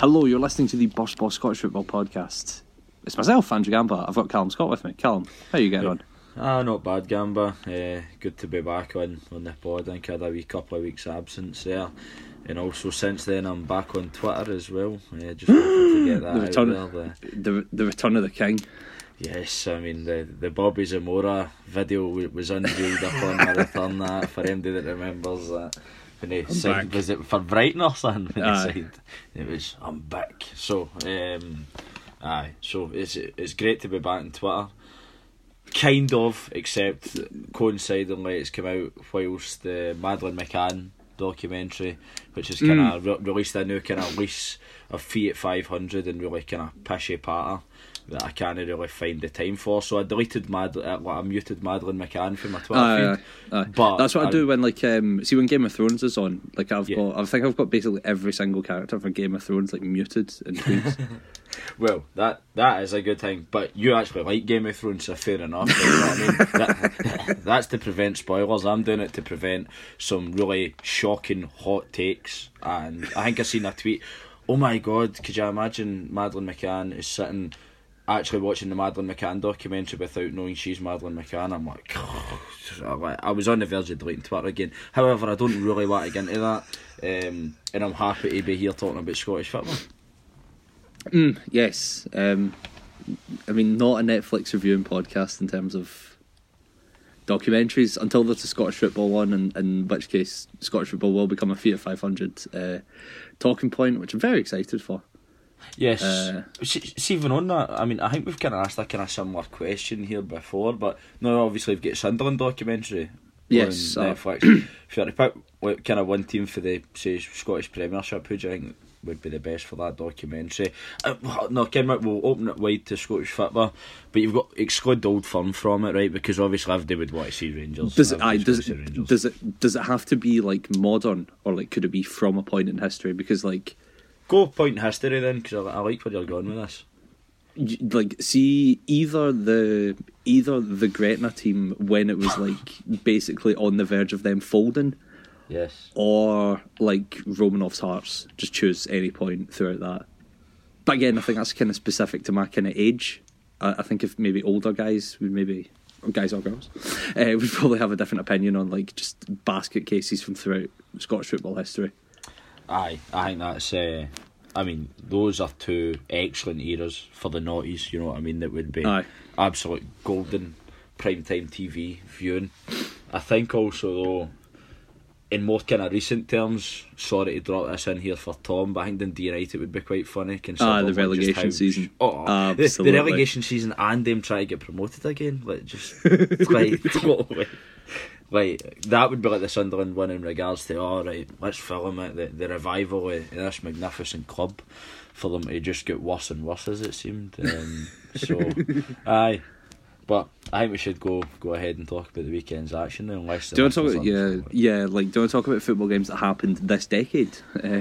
Hello, you're listening to the Burst Ball Scottish Football Podcast. It's myself, Andrew Gamba. I've got Callum Scott with me. Callum, how are you getting on? Not bad, Gamba. Good to be back on the pod. I think I had a wee couple of weeks absence there. And also since then I'm back on Twitter as well. Just wanted to get that out there. The return of the king. Yes, I mean the Bobby Zamora video was unveiled upon my return. That for anybody that remembers that. When he signed, was it for Brighton or something? When he signed, it was I'm back. So, so it's great to be back on Twitter. Kind of, except coincidentally, it's come out whilst the Madeleine McCann documentary, which is kind of released a new kind of lease of Fiat 500 and really kind of pishy patter that I can't really find the time for, so I deleted I muted Madeleine McCann from my Twitter feed. But that's what I do when see when Game of Thrones is on. Like I think I've got basically every single character for Game of Thrones like muted in tweets. Well, that is a good thing, but you actually like Game of Thrones, so fair enough. You know what I mean? That's to prevent spoilers. I'm doing it to prevent some really shocking hot takes. And I think I seen a tweet. Oh my God! Could you imagine Madeleine McCann is sitting actually watching the Madeleine McCann documentary without knowing she's Madeleine McCann? I'm like, I was on the verge of deleting Twitter again. However, I don't really want to get into that, and I'm happy to be here talking about Scottish football. Yes, I mean, not a Netflix reviewing podcast in terms of documentaries until there's a Scottish football one, and in which case Scottish football will become a Fiat 500 talking point, which I'm very excited for. Yes. See, even on that, I mean, I think we've kind of asked a kind of similar question here before, but no, obviously we've got Sunderland documentary on Netflix. If you had to pick kind of one team for the, say, Scottish Premiership, who do you think would be the best for that documentary? No, we'll open it wide to Scottish football, but you've got to exclude Old Firm from it, right? Because obviously everybody would want to see Rangers. Does it have to be like modern, or like could it be from a point in history? Because like, go point in history then, because I like where you're going with this. Like, see, either the Gretna team when it was like basically on the verge of them folding. Yes. Or like Romanov's Hearts. Just choose any point throughout that. But again, I think that's kind of specific to my kind of age. I think if maybe older guys would maybe, or guys or girls, would probably have a different opinion on like just basket cases from throughout Scottish football history. Aye, I think that's. I mean, those are two excellent eras for the noughties. You know what I mean? That would be absolute golden primetime TV viewing. I think also though, in more kind of recent terms, sorry to drop this in here for Tom, but I think Dundee United would be quite funny. The relegation season. The relegation season and them trying to get promoted again. Like, just like totally. Like, that would be like the Sunderland one in regards to, let's film it, the revival of this magnificent club, for them to just get worse and worse as it seemed. Aye. But I think we should go ahead and talk about the weekend's action now. Unless do you want to talk about, do you want to talk about football games that happened this decade?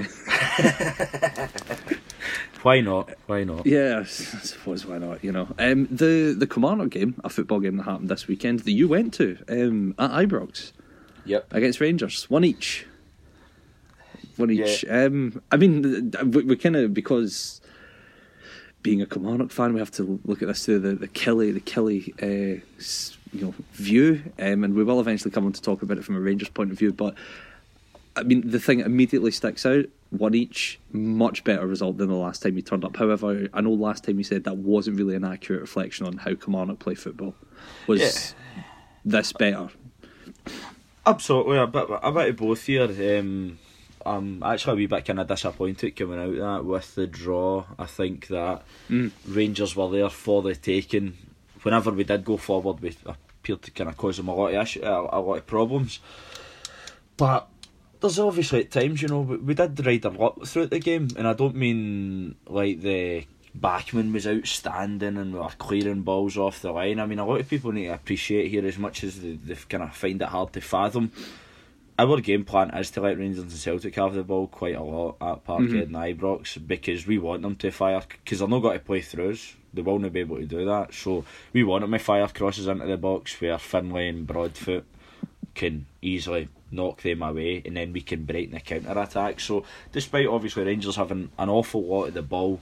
Why not? Yeah, I suppose why not, you know. The Kilmarnock game, a football game that happened this weekend, that you went to at Ibrox. Yep. Against Rangers. One each. Yeah. I mean, we kind of, because being a Kilmarnock fan, we have to look at this through the Killie view, and we will eventually come on to talk about it from a Rangers point of view, but I mean, the thing that immediately sticks out, one each, much better result than the last time you turned up. However, I know last time you said that wasn't really an accurate reflection on how Kilmarnock play football. Was this better? Absolutely, a bit of both here. I'm actually a wee bit kind of disappointed coming out of that with the draw. I think that Rangers were there for the taking. Whenever we did go forward, we appeared to kind of cause them a lot of problems. But there's obviously at times, you know, we did ride a lot throughout the game, and I don't mean like the backman was outstanding and we were clearing balls off the line. I mean, a lot of people need to appreciate here, as much as they kind of find it hard to fathom, our game plan is to let Rangers and Celtic have the ball quite a lot at Parkhead and Ibrox, because we want them to fire, because they're not going to play through us. They will not be able to do that, so we want them to fire crosses into the box where Finlay and Broadfoot can easily knock them away, and then we can break the counter attack. So despite obviously Rangers having an awful lot of the ball,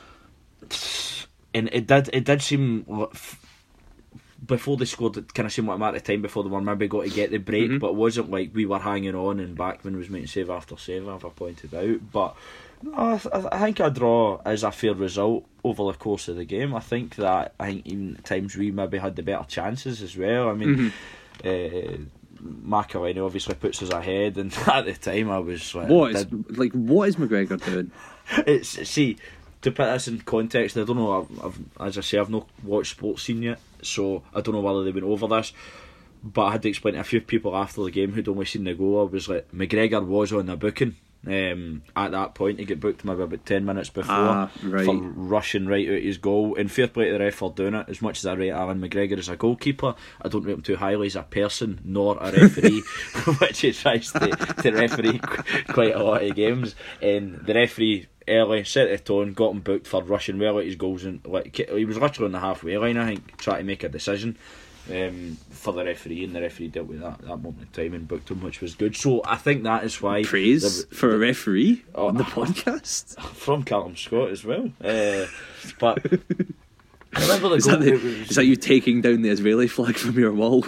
and it did seem before they scored, it kind of seemed like a matter of time before they were maybe got to get the break, but it wasn't like we were hanging on and Bachmann was making save after save, as I pointed out. But no, I think a draw is a fair result over the course of the game. I think even at times we maybe had the better chances as well. I mean, McElhinney obviously puts us ahead, and at the time I was like, what is McGregor doing? See, to put this in context, I don't know. As I say, I've not watched sports scene yet, so I don't know whether they went over this. But I had to explain to a few people after the game who'd only seen the goal. I was like, McGregor was on the booking. At that point, he got booked maybe about 10 minutes before for rushing right out his goal. And fair play to the ref for doing it. As much as I rate Alan McGregor as a goalkeeper, I don't rate him too highly as a person nor a referee, which he tries to referee quite a lot of games. And the referee early set the tone, got him booked for rushing well at his goals, and he was literally on the halfway line, I think, trying to make a decision for the referee, and the referee dealt with that moment in time and booked him, which was good. So I think that is why praise for a referee on the podcast from Callum Scott as well. But I remember the goal. Is that you taking down the Israeli flag from your wall?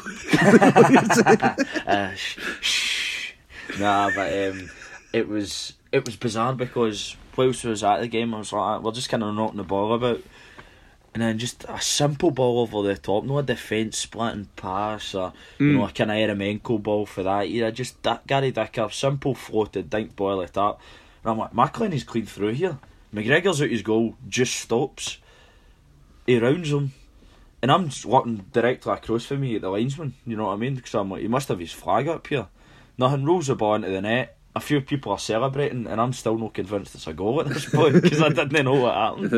Nah, but it was bizarre because whilst I was at the game, I was like, we're just kind of knocking the ball about. And then just a simple ball over the top, no a defence splitting pass or you know, a kind of Eremenko ball for that. Yeah, just that Gary Dicker, simple floated, dink boil it up. And I'm like, McElhinney's clean through here. McGregor's out his goal, just stops. He rounds him. And I'm just looking directly across from me at the linesman, you know what I mean? Because I'm like, he must have his flag up here. Nothing, rolls the ball into the net. A few people are celebrating, and I'm still not convinced it's a goal at this point because I didn't know what happened.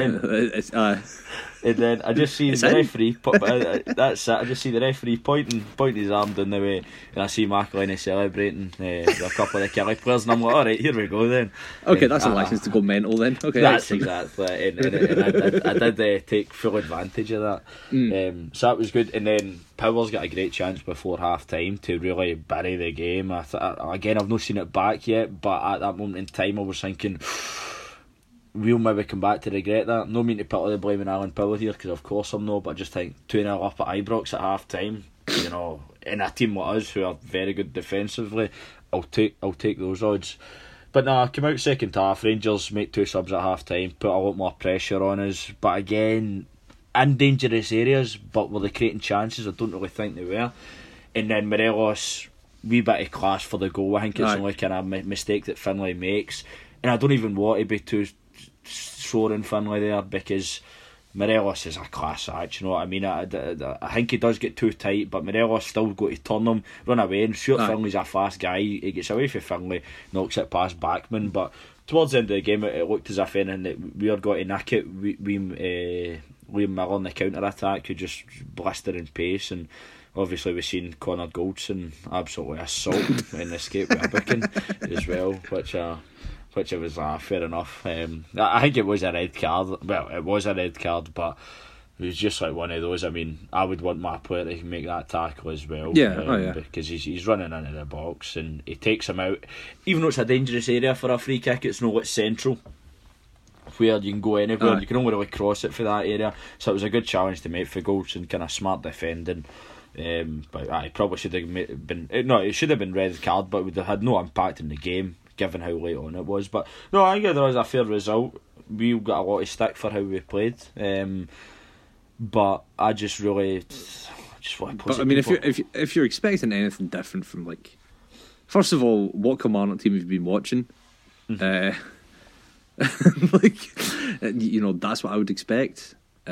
And then I just see the referee. That's it. I just see the referee pointing his arm down the way, and I see McElhinney celebrating with a couple of the Kelly players, and I'm like, all right, here we go then. Okay, and that's a license to go mental then. Okay, that's exactly. And I did take full advantage of that. So that was good. And then Powers got a great chance before half time to really bury the game. Again, I've not seen it back yet, but at that moment in time, I was thinking, we'll maybe come back to regret that. No mean to put all the blame on Alan Power here, because of course I'm not, but I just think 2-0 up at Ibrox at half time, you know, in a team like us who are very good defensively, I'll take those odds. But nah, come out second half, Rangers make 2 subs at half time, put a lot more pressure on us, but again, in dangerous areas, but were they creating chances? I don't really think they were. And then Morelos, wee bit of class for the goal. I think it's only kind of a mistake that Finlay makes, and I don't even want to be too sore in Finlay there, because Morelos is a class act, you know what I mean? I think he does get too tight, but Morelos still got to turn him, run away, and sure, Finlay's a fast guy, he gets away from Finlay, knocks it past Bachmann, but towards the end of the game it looked as if anything that we were going to nick it. Liam Miller on the counter attack, who just blistering pace, and obviously we've seen Connor Goldson absolutely assault in the escape with a booking as well, which it was fair enough. I think it was a red card. Well, it was a red card, but it was just like one of those. I mean, I would want my player to make that tackle as well. Because he's running into the box and he takes him out. Even though it's a dangerous area for a free kick, it's not what's central, where you can go anywhere. You can only really cross it for that area. So it was a good challenge to make for Goldson, kind of smart defending. But it probably should have been. No, it should have been red card, but it would have had no impact in the game, given how late on it was. But no, I think there was a fair result. We got a lot of stick for how we played. But I just really want to. But I mean, if you're expecting anything different from, like, first of all, what Kilmarnock team have you been watching? Like, you know, that's what I would expect.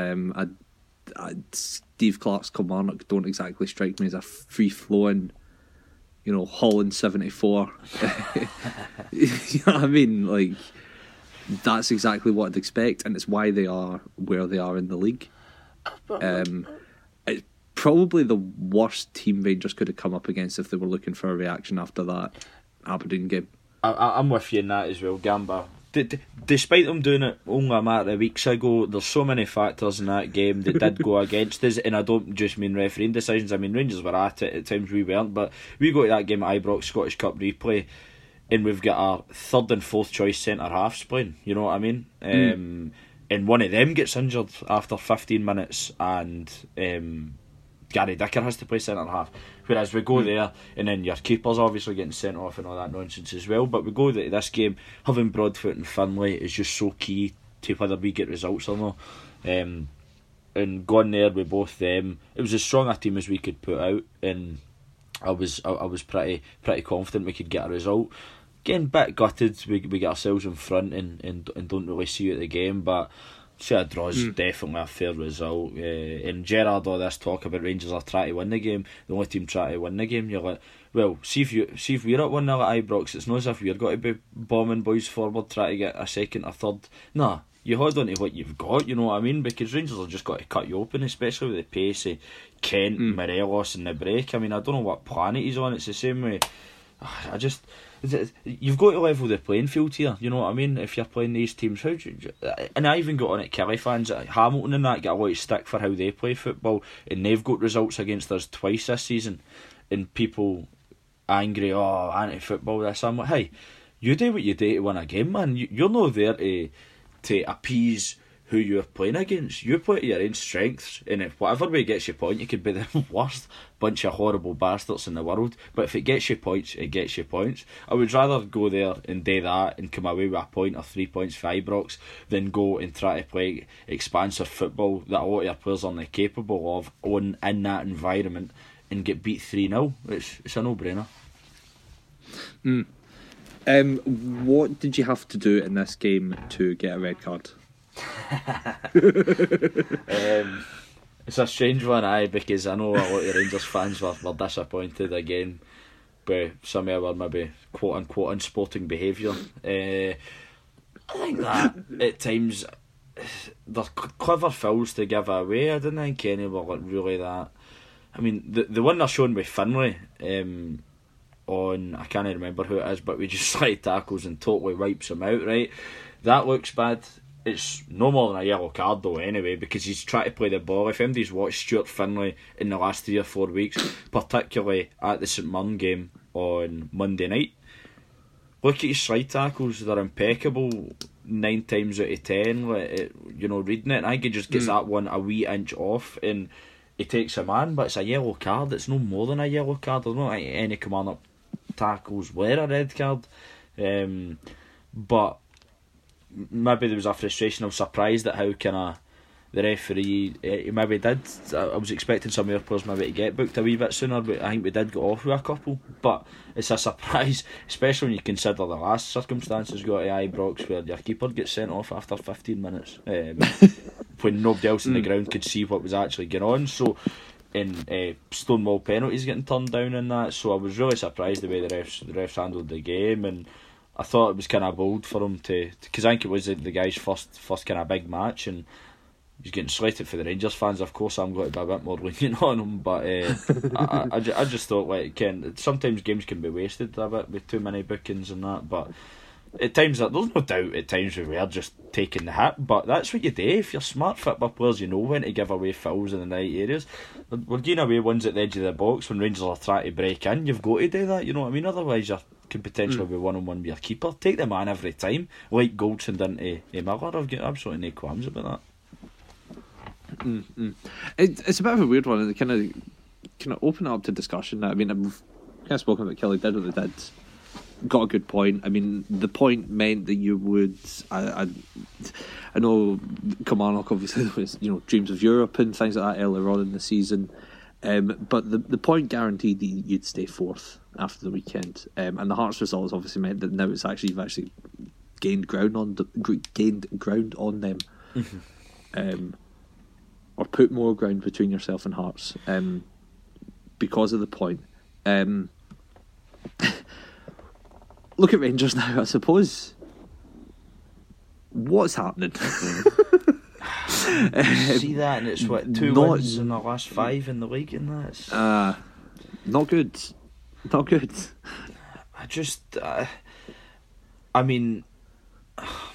Steve Clarke's Kilmarnock don't exactly strike me as a free flowing, you know, Holland 74. You know what I mean? Like, that's exactly what I'd expect, and it's why they are where they are in the league. It's probably the worst team Rangers could have come up against if they were looking for a reaction after that Aberdeen game. I'm with you in that as well. Gamba despite them doing it only a matter of weeks ago, there's so many factors in that game that did go against us, and I don't just mean refereeing decisions. I mean Rangers were at it at times, we weren't, but we go to that game at Ibrox Scottish Cup replay, and we've got our third and fourth choice centre halves playing. You know what I mean? And one of them gets injured after 15 minutes, and Gary Dicker has to play centre half. Whereas we go there, and then your keeper's obviously getting sent off and all that nonsense as well. But we go to this game, having Broadfoot and Finlay is just so key to whether we get results or not. And going there with both them, it was as strong a team as we could put out, and I was pretty confident we could get a result. Getting a bit gutted, we get ourselves in front and don't really see it the game, but see, a draw is definitely a fair result. And Gerrard, all this talk about Rangers are trying to win the game, the only team trying to win the game, you're like, well, see if we're at 1-0 at Ibrox, it's not as if we're going to be bombing boys forward trying to get a second or third. Nah, you hold on to what you've got, you know what I mean? Because Rangers have just got to cut you open, especially with the pace of Kent, Morelos and the break. I mean, I don't know what planet he's on. It's the same way. You've got to level the playing field here, you know what I mean? If you're playing these teams, and I even got on at Kelly fans, Hamilton and that get a lot of stick for how they play football, and they've got results against us twice this season, and people angry, anti-football this. I'm like, hey, you do what you do to win a game, man. You're not there to appease who you're playing against. You play to your own strengths, and if whatever way gets you point, you could be the worst bunch of horrible bastards in the world, but if it gets you points, it gets you points. I would rather go there and do that and come away with a point or 3 points for Ibrox than go and try to play expansive football that a lot of your players aren't capable of in that environment and get beat 3-0. It's a no-brainer. What did you have to do in this game to get a red card? It's a strange one, because I know a lot of Rangers fans were disappointed again by some of our maybe quote unquote unsporting behaviour. I think that at times they're clever fouls to give away. I didn't think any were like really that. I mean, the one they're showing with Finlay on, I can't remember who it is, but we just slide tackles and totally wipes him out, right? That looks bad. It's no more than a yellow card though anyway, because he's trying to play the ball. If anybody's watched Stuart Finlay in the last 3 or 4 weeks, particularly at the St Mirren game on Monday night, look at his slide tackles. They're impeccable 9 times out of 10. Reading it, I think he just gets that one a wee inch off and he takes a man, but it's a yellow card. It's no more than a yellow card. There's not any command-up tackles were a red card. But maybe there was a frustration. I was surprised at how the referee maybe did. I was expecting some of our players maybe to get booked a wee bit sooner, but I think we did get off with a couple. But it's a surprise, especially when you consider the last circumstances got to Ibrox where your keeper gets sent off after 15 minutes when nobody else in the ground could see what was actually going on. So in Stonewall penalties getting turned down in that, so I was really surprised the way the refs handled the game, and I thought it was kind of bold for him to, because I think it was the guy's first kind of big match, and he's getting slated for the Rangers fans. Of course, I'm going to be a bit more lenient on him, but I just thought, like, sometimes games can be wasted a bit with too many bookings and that. But at times, there's no doubt at times we were just taking the hit, but that's what you do. If you're smart football players, you know when to give away fouls in the right areas. We're giving away ones at the edge of the box when Rangers are trying to break in. You've got to do that, you know what I mean? Otherwise, you can potentially be 1-on-1 with your keeper. Take the man every time, like Goldson did to Miller. I've got absolutely no qualms about that. It's a bit of a weird one. It kind of open it up to discussion. I mean, I've kind of spoken about Kelly did what they did. Got a good point. I mean, the point meant that you would. I know Kilmarnock obviously was dreams of Europe and things like that earlier on in the season, but the point guaranteed that you'd stay fourth after the weekend, and the Hearts results obviously meant that now you've actually gained ground on them, or put more ground between yourself and Hearts, because of the point. Look at Rangers now, I suppose. What's happening? See that, and it's what, 2 wins in the last 5 in the league, and that's not good. Not good. I mean,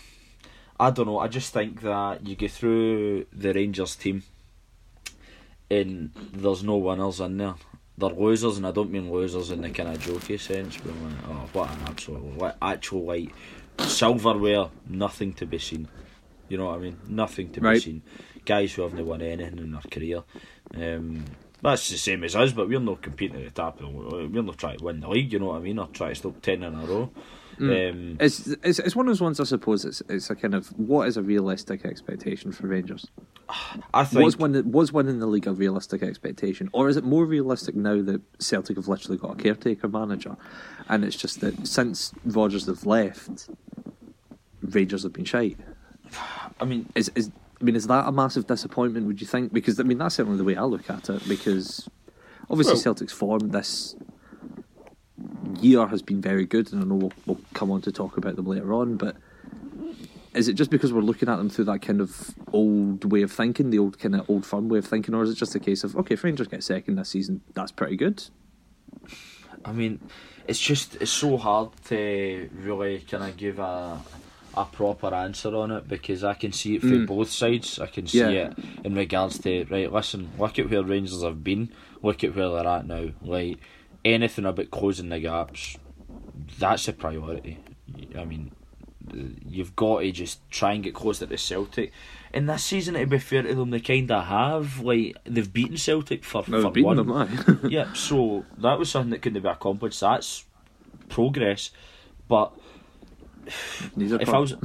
I don't know. I just think that you go through the Rangers team, and there's no winners in there. They're losers, and I don't mean losers in the kind of jokey sense, but I'm like, oh, what an absolute actual like silverware, nothing to be seen. You know what I mean? Nothing to be seen. Guys who haven't won anything in their career. That's the same as us, but we're not competing at the top of the league. We're not trying to win the league, you know what I mean, or try to stop 10 in a row. It's one of those ones, I suppose. It's a kind of, what is a realistic expectation for Rangers? I think was winning the league a realistic expectation, or is it more realistic now that Celtic have literally got a caretaker manager, and it's just that since Rodgers have left, Rangers have been shite? I mean, is that a massive disappointment, would you think? Because I mean, that's certainly the way I look at it. Because obviously Celtic's form this year has been very good, and I know we'll come on to talk about them later on, but is it just because we're looking at them through that kind of old way of thinking, the old kind of old firm way of thinking, or is it just a case of, okay, if Rangers get second this season, that's pretty good? I mean, it's so hard to really kind of give a proper answer on it, because I can see it from both sides. I can see it in regards to, right, listen, look at where Rangers have been, look at where they're at now. Like, anything about closing the gaps, that's a priority. I mean, you've got to just try and get closer to Celtic. And this season, to be fair to them, they kind of have. Like, they've beaten Celtic for beaten one. Them, yeah, so that was something that couldn't be accomplished. That's progress. But if I was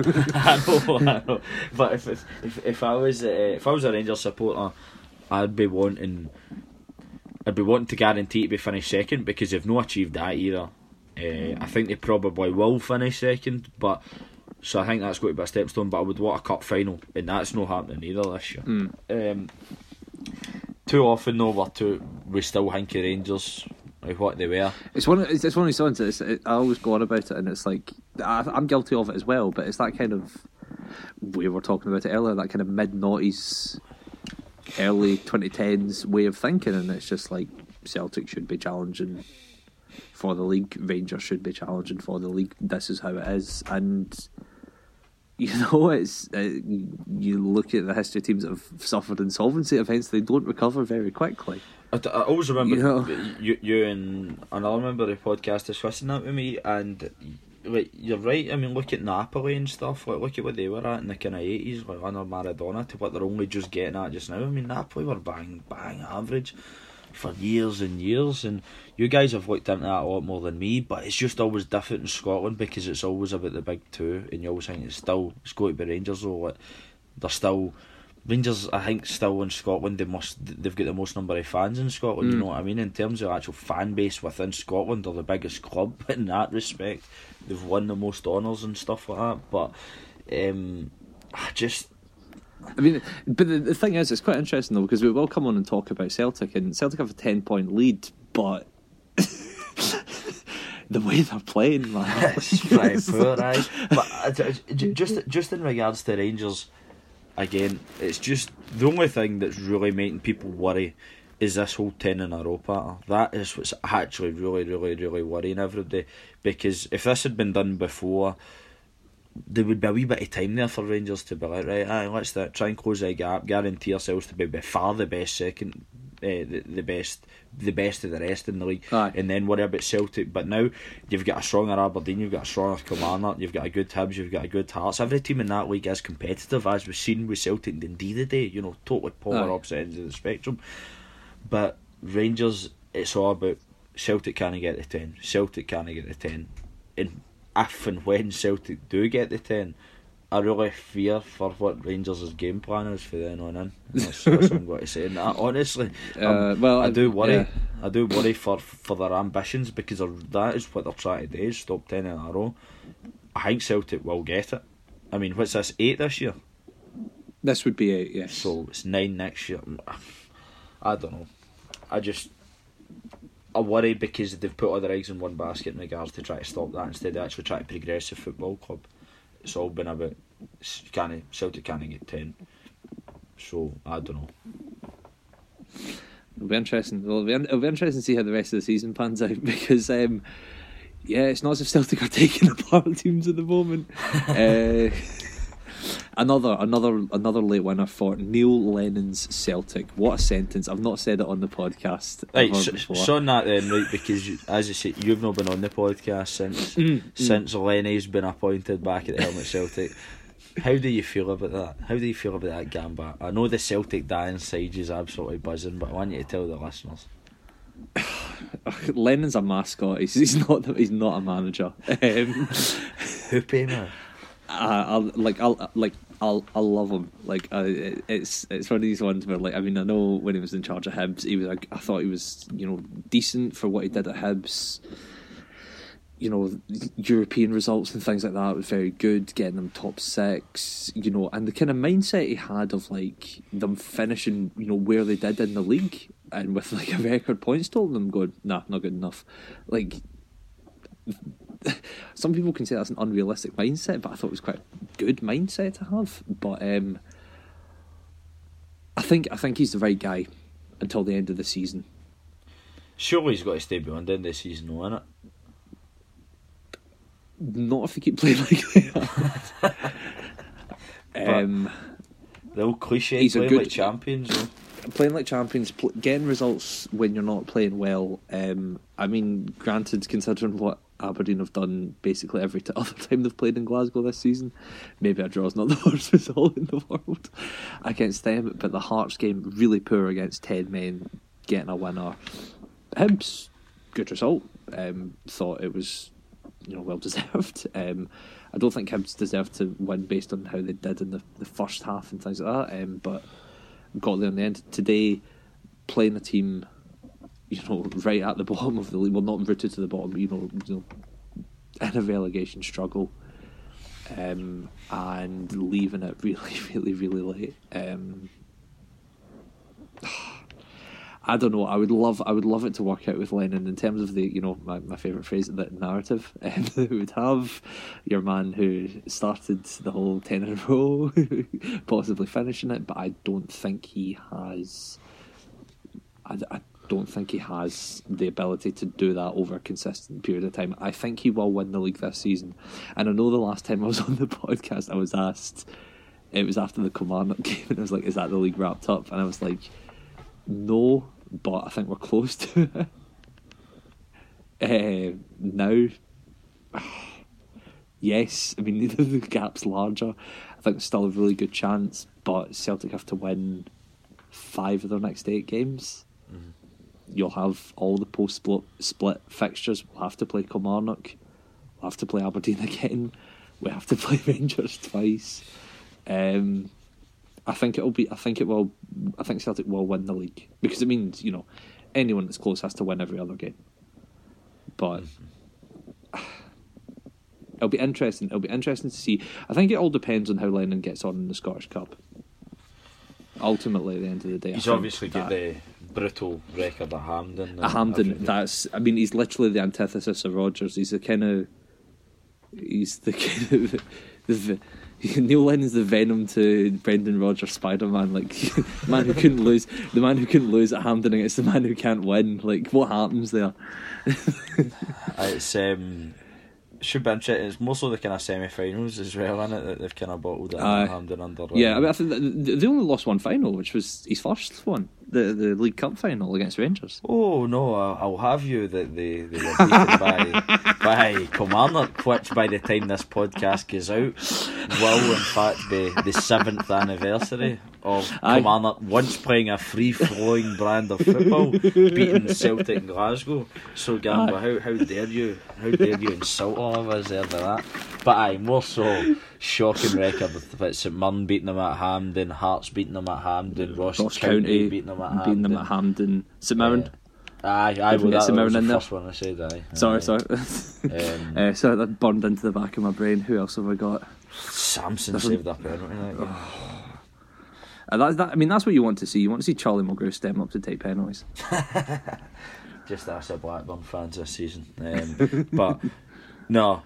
a Rangers supporter, I'd be wanting to guarantee to be finished second, because they've not achieved that either. I think they probably will finish second, but so I think that's going to be a stepstone. But I would want a cup final, and that's not happening either this year. Too often though, we still think of Rangers like what they were. It's one of these ones. I always go on about it, and it's like I'm guilty of it as well. But it's that kind of, we were talking about it earlier, that kind of mid-noughties, early 2010s way of thinking, and it's just like Celtic should be challenging for the league, Rangers should be challenging for the league. This is how it is, and you know, it's you look at the history of teams that have suffered insolvency events; they don't recover very quickly. I always remember you and another member of the podcast discussing that with me, and like, you're right. I mean, look at Napoli and stuff. Like, look at what they were at in the kind of 80s, like under Maradona, to what they're only just getting at just now. I mean, Napoli were bang average for years and years, and you guys have looked into that a lot more than me, but it's just always different in Scotland, because it's always about the big two, and you always think it's got to be Rangers, though. Like, they're still Rangers, I think, still in Scotland, they've got the most number of fans in Scotland, you know what I mean? In terms of actual fan base within Scotland, they're the biggest club in that respect. They've won the most honours and stuff like that, but I mean, but the thing is, it's quite interesting though, because we will come on and talk about Celtic, and Celtic have a 10-point lead, but the way they're playing, man, it's pretty poor, right? But just in regards to Rangers, again, it's just the only thing that's really making people worry is this whole 10 in a row pattern. That is what's actually really, really, really worrying everybody, because if this had been done before, there would be a wee bit of time there for Rangers to be like, right, let's try and close that gap, guarantee ourselves to be by far the best second, the best of the rest in the league, and then worry about Celtic. But now you've got a stronger Aberdeen, you've got a stronger Kilmarnock, you've got a good Hibs, you've got a good Hearts. Every team in that league is competitive, as we've seen with Celtic and Dundee today. You know, totally polar opposite ends of the spectrum. But Rangers, it's all about Celtic can't get the 10. Celtic can't get the 10. And if and when Celtic do get the 10, I really fear for what Rangers' game plan is for then on in. That's what I'm going to say. And honestly, I do worry. Yeah. I do worry for their ambitions, because that is what they're trying to do, is stop 10 in a row. I think Celtic will get it. I mean, what's this, 8 this year? This would be 8, yes. So it's 9 next year. I don't know. I worry because they've put all their eggs in one basket in regards to try to stop that, instead of actually trying to progress the football club. It's all been about Celtic can't get 10. So I don't know. It'll be interesting. It'll be interesting to see how the rest of the season pans out, because it's not as if Celtic are taking apart teams at the moment. Another late winner for Neil Lennon's Celtic. What a sentence! I've not said it on the podcast. Right, so on that then, right? Because as you say, you've not been on the podcast since Lenny's been appointed back at the helm at Celtic. How do you feel about that? How do you feel about that gambit? I know the Celtic die inside is absolutely buzzing, but I want you to tell the listeners. Lennon's a mascot. He's not a manager. Who pay me? I love him. Like it's one of these ones where, like, I mean, I know when he was in charge of Hibs, he was I thought he was, you know, decent for what he did at Hibs. You know, European results and things like that was very good, getting them top 6, you know, and the kind of mindset he had of, like, them finishing, you know, where they did in the league and with, like, a record points total, them going, nah, not good enough. Like, some people can say that's an unrealistic mindset, but I thought it was quite a good mindset to have. But I think he's the right guy until the end of the season. Surely he's got to stay beyond the end of the season, though, innit? Not if they keep playing like they are. The old cliche, playing like champions, though. Playing like champions, getting results when you're not playing well. I mean, granted, considering what Aberdeen have done basically every other time they've played in Glasgow this season, maybe a draw's not the worst result in the world against them. But the Hearts game, really poor against 10 men, getting a winner. Hibs, good result. Thought it was, you know, well deserved. I don't think Hibs deserved to win based on how they did in the first half and things like that. But got there in the end. Today, playing a team, you know, right at the bottom of the league, well, not rooted to the bottom, you know, in a relegation struggle, and leaving it really, really, really late. I don't know. I would love it to work out with Lennon in terms of the, you know, my favourite phrase, the narrative. It would have your man who started the whole 10 in a row, possibly finishing it, but I don't think he has. I don't think he has the ability to do that over a consistent period of time. I think he will win the league this season, and I know the last time I was on the podcast, I was asked. It was after the Kilmarnock game, and I was like, "Is that the league wrapped up?" And I was like, "No." But I think we're close to it. Now, yes, I mean, the gap's larger. I think there's still a really good chance, but Celtic have to win 5 of their next 8 games. Mm-hmm. You'll have all the post-split fixtures. We'll have to play Kilmarnock. We'll have to play Aberdeen again. We have to play Rangers twice. I think Celtic will win the league, because it means, you know, anyone that's close has to win every other game. But it'll be interesting. It'll be interesting to see. I think it all depends on how Lennon gets on in the Scottish Cup. Ultimately, at the end of the day, he's obviously got the brutal record at Hampden. He's literally the antithesis of Rodgers. He's the kind of Neil Lennon's the Venom to Brendan Rodgers Spider-Man. Like, the man who couldn't lose at Hampden against the man who can't win. Like, what happens there? It's should be interesting. It's more so the kind of semi-finals as well, isn't it, that they've kind of bottled it at Hampden under. Yeah, I mean, I think they only lost one final, which was his first one, the League Cup final against Rangers. Oh no, I'll have you that they were beaten by Kilmarnock, which by the time this podcast goes out will in fact be the 7th anniversary of Kilmarnock once playing a free-flowing brand of football, beating Celtic in Glasgow. So Gamba, how dare you insult all of us there by that? But more so shocking record with St Mirren beating them at Hampden, Hearts beating them at Hampden, Ross County beating them at Hampden, St Mirren. That was the first one I said. Sorry. So that burned into the back of my brain. Who else have I got? Samson saved up penalty. That's what you want to see. You want to see Charlie Mulgrew step up to take penalties. Just ask the Blackburn fans this season. But no,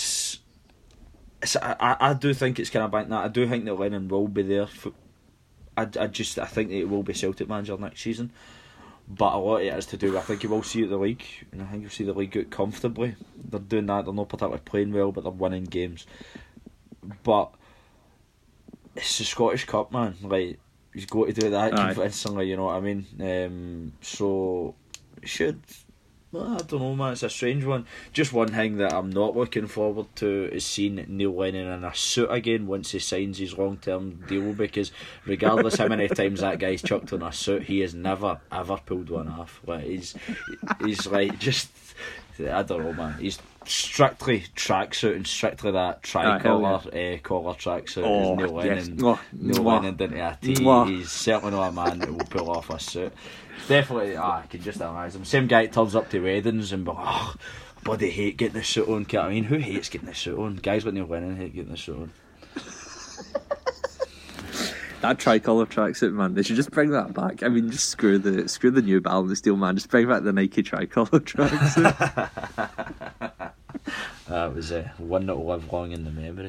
I do think it's kind of like that. I do think that Lennon will be there. I think that it will be Celtic manager next season. But a lot of it is to do, I think you will see it the league, and I think you'll see the league out comfortably. They're doing that, they're not particularly playing well, but they're winning games. But it's the Scottish Cup, man. Like, he's got to do that Aye. convincingly, you know what I mean? So, should... Well, I don't know, man. It's a strange one. Just one thing that I'm not looking forward to is seeing Neil Lennon in a suit again once he signs his long-term deal, because regardless how many times that guy's chucked on a suit, he has never, ever pulled one off. Like, he's like, just... I don't know, man. He's strictly tracksuit and strictly that tri-collar collar tracksuit. Is Neil Lennon. Yes. Neil Lennon into a tee. He's certainly not a man that will pull off a suit. Definitely, I can just imagine him. Same guy that turns up to weddings and bloody hate getting the suit on. I mean, who hates getting the suit on? Guys like Neil Lennon hate getting the suit on. That tricolour tracksuit, man. They should just bring that back. I mean, just screw the New Balance deal, man. Just bring back the Nike tricolour tracksuit. That was one that will live long in the memory.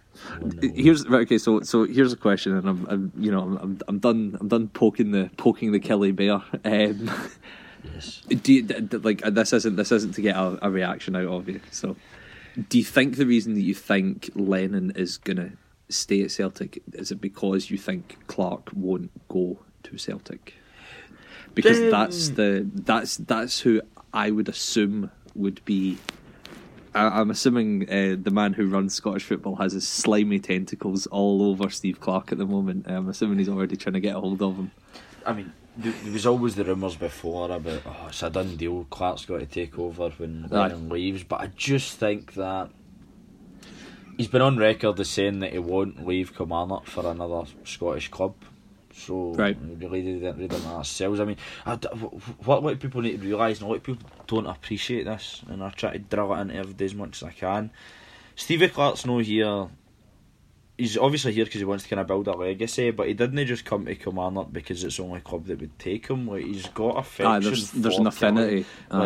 So here's a question, and I'm done poking the Kelly bear. Yes. Do you, like, this isn't to get a reaction out of you. So, do you think the reason that you think Lennon is gonna stay at Celtic, is it because you think Clark won't go to Celtic? Because that's who I would assume would be. I'm assuming the man who runs Scottish football has his slimy tentacles all over Steve Clark at the moment. I'm assuming he's already trying to get a hold of him. I mean, there was always the rumours before about, it's a done deal, Clark's got to take over when Lennon leaves, but I just think that he's been on record as saying that he won't leave Kilmarnock for another Scottish club. So, right. We really didn't read them ourselves. I mean, what a lot of people need to realise, and a lot of people don't appreciate this, and I try to drill it into everybody as much as I can. Stevie Clark's not here. He's obviously here because he wants to kind of build a legacy, but he didn't just come to Kilmarnock because it's the only club that would take him. Like, he's got affection. There's an affinity.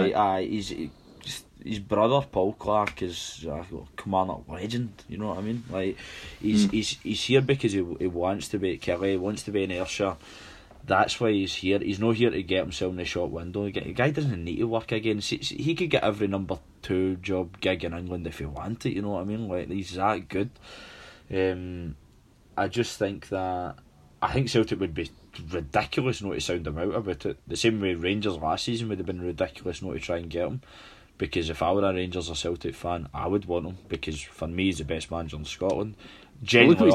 His brother Paul Clark is a Kilmarnock legend. You know what I mean? Like, he's here because he wants to be at Kelly. He wants to be in Ayrshire. That's why he's here. He's not here to get himself in the shop window. The guy doesn't need to work again. He could get every number 2 job gig in England if he wanted. You know what I mean? Like, he's that good. I just think that Celtic would be ridiculous not to sound him out about it. The same way Rangers last season would have been ridiculous not to try and get him. Because if I were a Rangers or Celtic fan, I would want him, because for me he's the best manager in Scotland. Generally,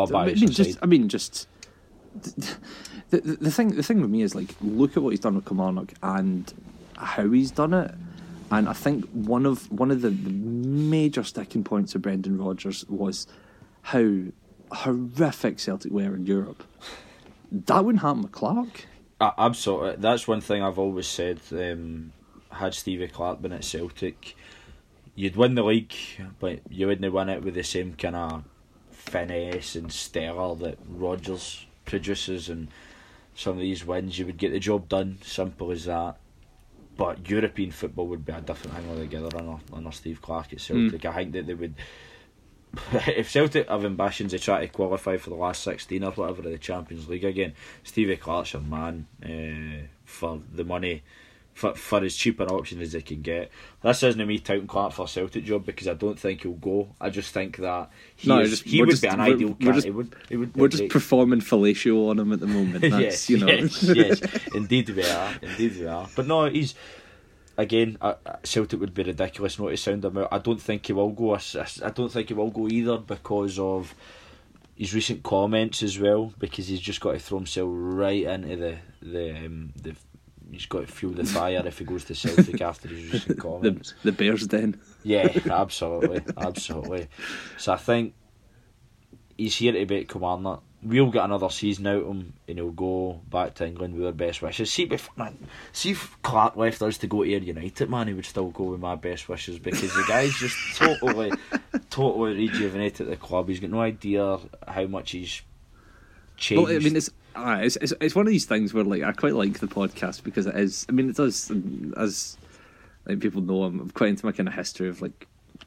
the thing with me is, like, look at what he's done with Kilmarnock and how he's done it. And I think one of the major sticking points of Brendan Rodgers was how horrific Celtic were in Europe. That wouldn't happen with Clark. Absolutely. That's one thing I've always said. Had Stevie Clark been at Celtic, you'd win the league, but you wouldn't win it with the same kind of finesse and stellar that Rodgers produces. And some of these wins, you would get the job done, simple as that. But European football would be a different thing altogether under Steve Clark at Celtic. I think that they would, if Celtic have ambitions to try to qualify for the last 16 or whatever of the Champions League again, Stevie Clark's your man for the money. For as cheap an option as they can get. This isn't me touting Clark for a Celtic job, because I don't think he'll go. I just think that he would be an ideal candidate. We're just performing fellatio on him at the moment. That's, yes, indeed we are. But no, he's, again, Celtic would be ridiculous not to sound him out. I don't think he will go. I don't think he will go either, because of his recent comments as well. Because he's just got to throw himself right into the he's got to fuel the fire if he goes to Celtic after his recent comments. The Bears Den. Yeah, absolutely. So I think he's here to beat Kilmarnock. We'll get another season out of him, and he'll go back to England with our best wishes. See if Clark left us to go to Ayr United, man, he would still go with my best wishes, because the guy's just totally rejuvenated the club. He's got no idea how much he's changed. Well, I mean, it's one of these things where, like, I quite like the podcast because it is. I mean, it does, as like people know, I'm quite into my kind of history of, like,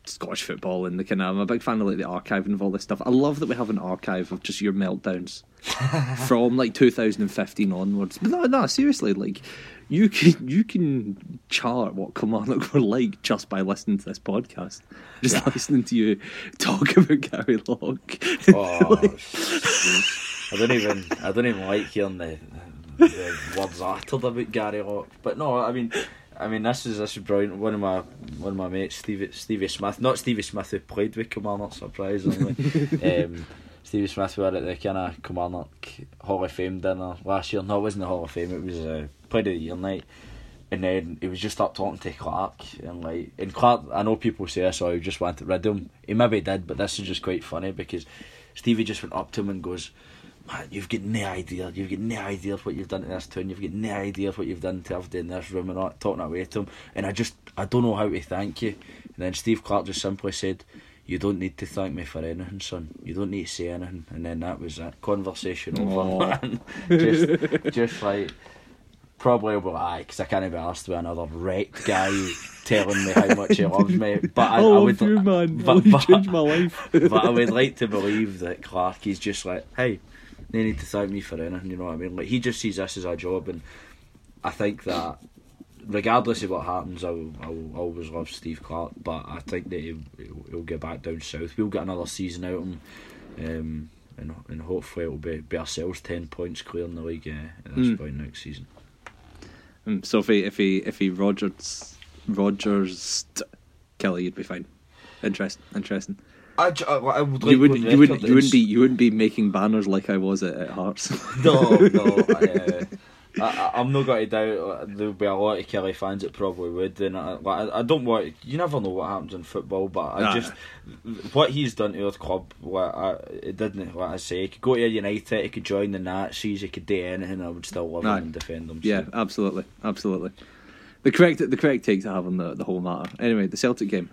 Scottish football and the kind of. I'm a big fan of like the archiving of all this stuff. I love that we have an archive of just your meltdowns from like 2015 onwards. But no, seriously, like you can chart what Kilmarnock were like just by listening to this podcast, just listening to you talk about Gary Locke. Oh, I don't even like hearing the words uttered about Gary Locke. But no, I mean this is brilliant. One of my mates, Stevie Smith, not Stevie Smith who played with Kilmarnock, surprisingly. Stevie Smith were at the kind of Kilmarnock Hall of Fame dinner last year. No, it wasn't the Hall of Fame. It was Player of the Year night. And then he was just up talking to Clark, and Clark, I know people say this, he just wanted rid of him. He maybe did, but this is just quite funny because Stevie just went up to him and goes, "Man, you've got no idea of what you've done to this town, you've got no idea of what you've done to everybody in this room," and all, talking away to him, and I don't know how to thank you. And then Steve Clark just simply said, "You don't need to thank me for anything, son. You don't need to say anything." And then that was it. Conversation over, man. just like, probably I'll be like, because I can't be asked with another wrecked guy telling me how much he loves me. But I would, you, man. But Changed my life. But I would like to believe that Clark is just like, hey, they need to thank me for anything, you know what I mean? Like, he just sees this as a job, and I think that regardless of what happens, I'll always love Steve Clark, but I think that he'll get back down south. We'll get another season out of him, and hopefully it'll be ourselves 10 points clear in the league at this point next season. So if he Rogers Kelly, you'd be fine. Interesting. I would like you wouldn't be making banners like I was at Hearts. No. I'm not going to doubt there'll be a lot of Kelly fans that probably would, and I don't want. You never know what happens in football, but what he's done to our club, it didn't. Like I say, he could go to United, he could join the Nazis, he could do anything. I would still love him and defend him. So. Yeah, absolutely. The correct take to have on the whole matter. Anyway, the Celtic game.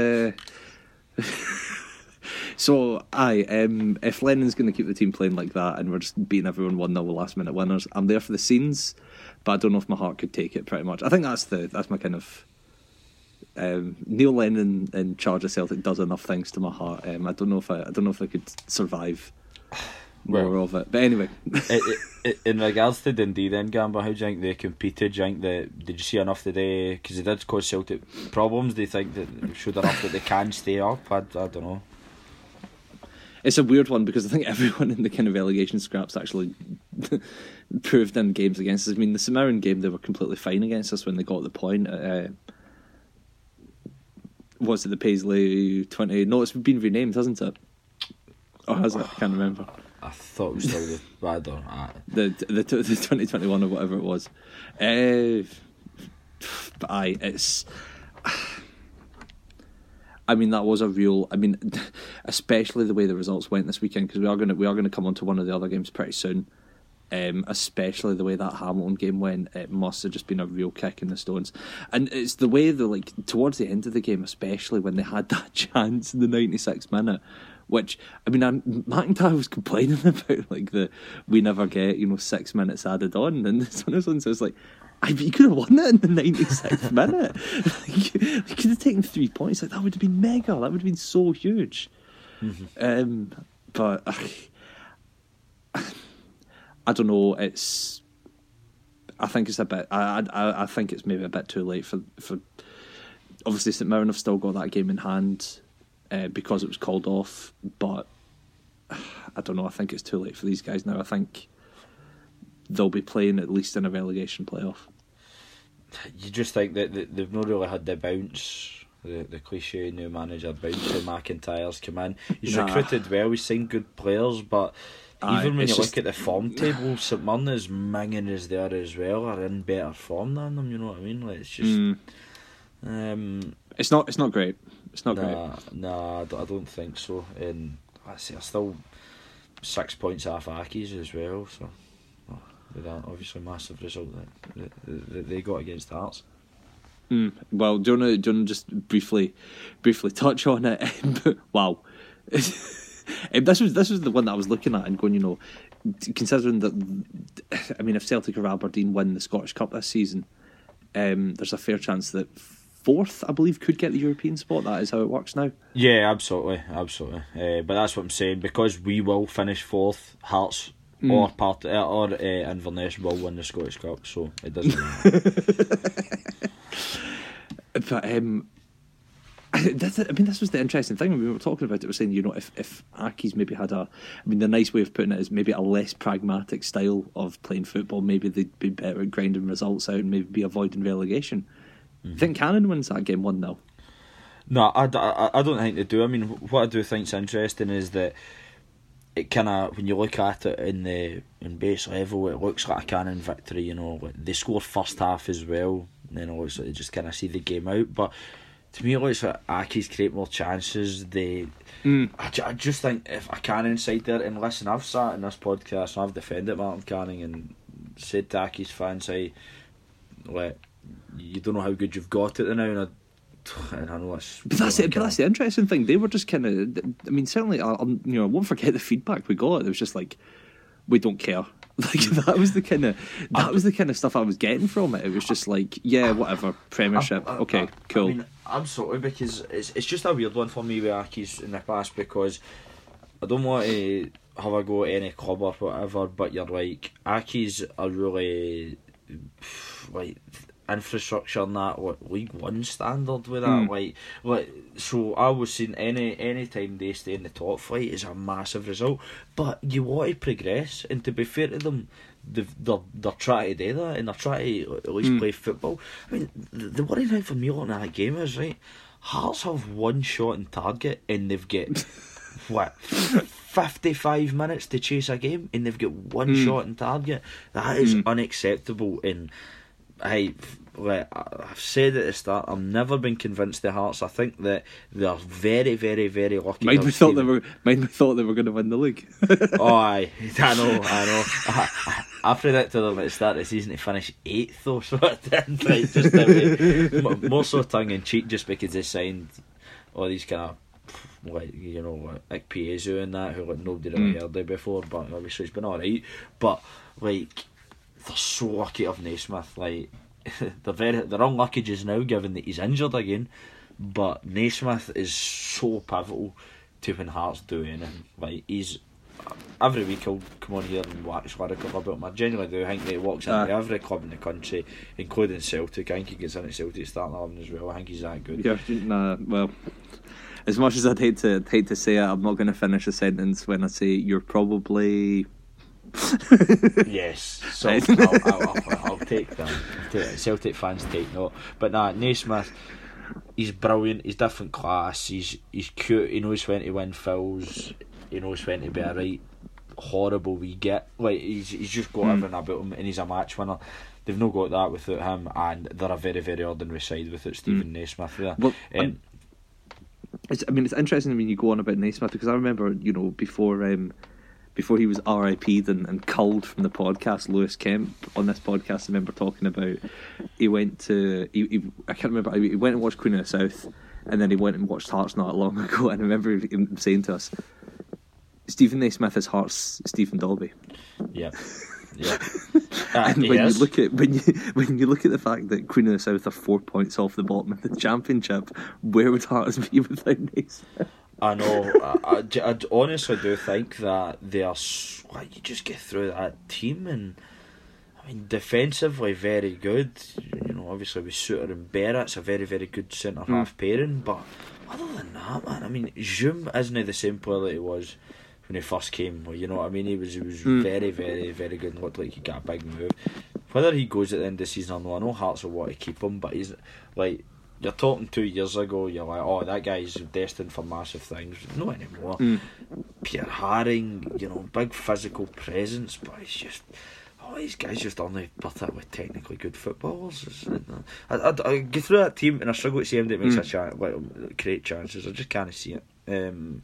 So, if Lennon's going to keep the team playing like that and we're just beating everyone 1-0 with last minute winners, I'm there for the scenes, but I don't know if my heart could take it. Pretty much, I think that's my kind of Neil Lennon in charge of Celtic does enough things to my heart. I don't know if I could survive more of it. But anyway, in regards to Dundee, then Gamba, how do you think they competed? Did you see enough today? Because they did cause Celtic problems. Do you think that showed enough that they can stay up? I don't know. It's a weird one because I think everyone in the kind of relegation scraps actually proved in games against us. I mean, the Samaritan game, they were completely fine against us when they got the point. Was it the Paisley 20? No, it's been renamed, hasn't it? Or has it? I can't remember. I thought it was still the bad or the 2021 or whatever it was. But it's. I mean, that was a real. I mean, especially the way the results went this weekend, because we are going to come on to one of the other games pretty soon. Especially the way that Hamilton game went, it must have just been a real kick in the stones. And it's the way towards the end of the game, especially when they had that chance in the 96th minute, which I mean, McIntyre was complaining about we never get 6 minutes added on, and this one says you could have won it in the 96th minute. You could have taken 3 points. That would have been mega. That would have been so huge. Mm-hmm. But I don't know. I think it's a bit. I think it's maybe a bit too late for. Obviously, St Mirren have still got that game in hand because it was called off. But I don't know. I think it's too late for these guys now. I think they'll be playing at least in a relegation playoff. You just think that they've not really had the bounce, the cliche new manager bounce when McIntyre's come in. He's recruited well, he's signed good players, but even when you look at the form table, St Mirren's minging is there as well, are in better form than them, you know what I mean? It's just... It's not great. It's not great. Nah, I don't think so. And I say, I'm still 6 points off Aki's as well, so... With that obviously massive result that they got against Hearts. Well, do you want to just briefly touch on it? Wow, this was the one that I was looking at and going, considering that, I mean, if Celtic or Aberdeen win the Scottish Cup this season, there's a fair chance that fourth, I believe, could get the European spot. That is how it works now. Yeah, absolutely. But that's what I'm saying, because we will finish fourth. Hearts or Inverness will win the Scottish Cup, so it doesn't matter. But this was the interesting thing when we were talking about it. We were saying, if Aki's maybe had the nice way of putting it is maybe a less pragmatic style of playing football, maybe they'd be better at grinding results out and maybe be avoiding relegation. I think Cannon wins that game 1-0. No, I don't think they do. I mean, what I do think's interesting is that it kind of, when you look at it in base level, it looks like a Cannon victory. They score first half as well, and then it looks like they just kind of see the game out. But to me, it looks like Aki's create more chances. I just think if a Cannon side there, and listen, I've sat in this podcast and I've defended Martin Canning and said to Aki's fans, you don't know how good you've got it now, and I know it's... But that's the interesting thing. They were just kind of... certainly, I won't forget the feedback we got. It was just like, we don't care. That was the kind of stuff I was getting from it. It was just like, yeah, whatever, Premiership, okay, cool. Absolutely, because it's just a weird one for me with Aki's in the past, because I don't want to have a go at any club or whatever, but you're like, Aki's are really infrastructure and that League One standard with that. So I was seeing any time they stay in the top flight is a massive result. But you want to progress, and to be fair to them, they're trying to do that, and they're trying to at least play football. I mean, the worrying thing for me on that game is, Hearts have one shot on target, and they've got 55 minutes to chase a game, and they've got one shot on target. That is unacceptable. And I've said at the start, I've never been convinced the Hearts. I think that they are very, very, very lucky. Mine thought they were going to win the league. Oh, aye, I know. I predicted them at the start of the season to finish 8th, though, so I didn't. Just more so tongue in cheek, just because they signed all these kind of like Ikpeazu and that, who nobody really heard of before, but obviously it's been alright. But they're so lucky to have Naismith. They're unlucky just now, given that he's injured again. But Naismith is so pivotal to when Hearts do anything. He's every week he'll come on here and wax lyrical about him. I genuinely do think that he walks into every club in the country, including Celtic. I think he gets in at Celtic starting 11 as well. I think he's that good. Yeah, well, as much as I'd hate to say it, I'm not going to finish a sentence when I say you're probably... Yes, so I'll take that. Celtic fans take note. But Naismith, he's brilliant. He's different class. He's cute. He knows when to win fouls. He knows when to be a right horrible wee git. He's just got everything about him, and he's a match winner. They've not got that without him, and they're a very, very ordinary side without Stephen Naismith there. Well, it's interesting when you go on about Naismith, because I remember, before he was RIP'd and culled from the podcast, Lewis Kemp on this podcast, I remember talking about he went to I can't remember, he went and watched Queen of the South, and then he went and watched Hearts not long ago, and I remember him saying to us, Stephen Naismith is Hearts Stephen Dalby. Yeah. And when you look at the fact that Queen of the South are 4 points off the bottom of the Championship, where would Hearts be without Naismith? I know. I honestly do think that they are. You just get through that team, and defensively very good. Obviously with Suter and Berra, it's a very, very good centre half pairing. But other than that, man, Zoom isn't the same player that he was when he first came. He was very, very, very good and looked like he got a big move. Whether he goes at the end of the season or no, I know Hearts will want to keep him, but he's you're talking 2 years ago, you're like, oh, that guy's destined for massive things. Not anymore. Pierre Haring, big physical presence, but it's just, these guys just aren't particularly technically good footballers. I get through that team and I struggle to see him that makes create chances. I just can't see it.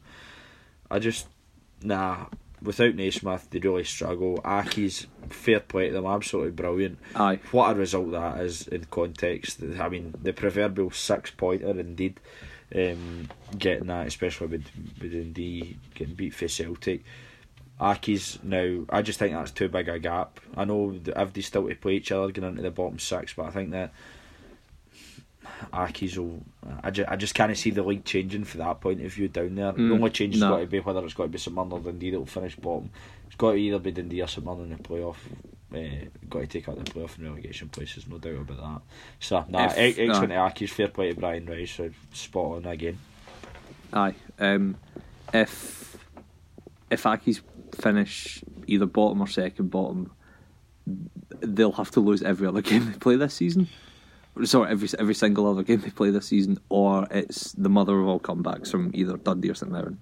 Without Naismith, they really struggle. Aki's, fair play to them, absolutely brilliant. Aye. What a result that is in context. The proverbial 6-pointer indeed. Getting that, especially with Dundee getting beat for Celtic. Aki's now, I just think that's too big a gap. I know that if they still to play each other going into the bottom 6, but I think that Aki's will. I just can't see the league changing for that point of view down there. The only change has got to be whether it's got to be St Mirren or Dundee that will finish bottom. It's got to either be Dundee or St Mirren in the playoff. Got to take out the playoff and relegation places, no doubt about that. So, excellent to Aki's, fair play to Brian Rice, so spot on again. Aye. If Aki's finish either bottom or second bottom, they'll have to lose every other game they play this season. Sorry, every single other game they play this season, or it's the mother of all comebacks from either Dundee or St Mirren.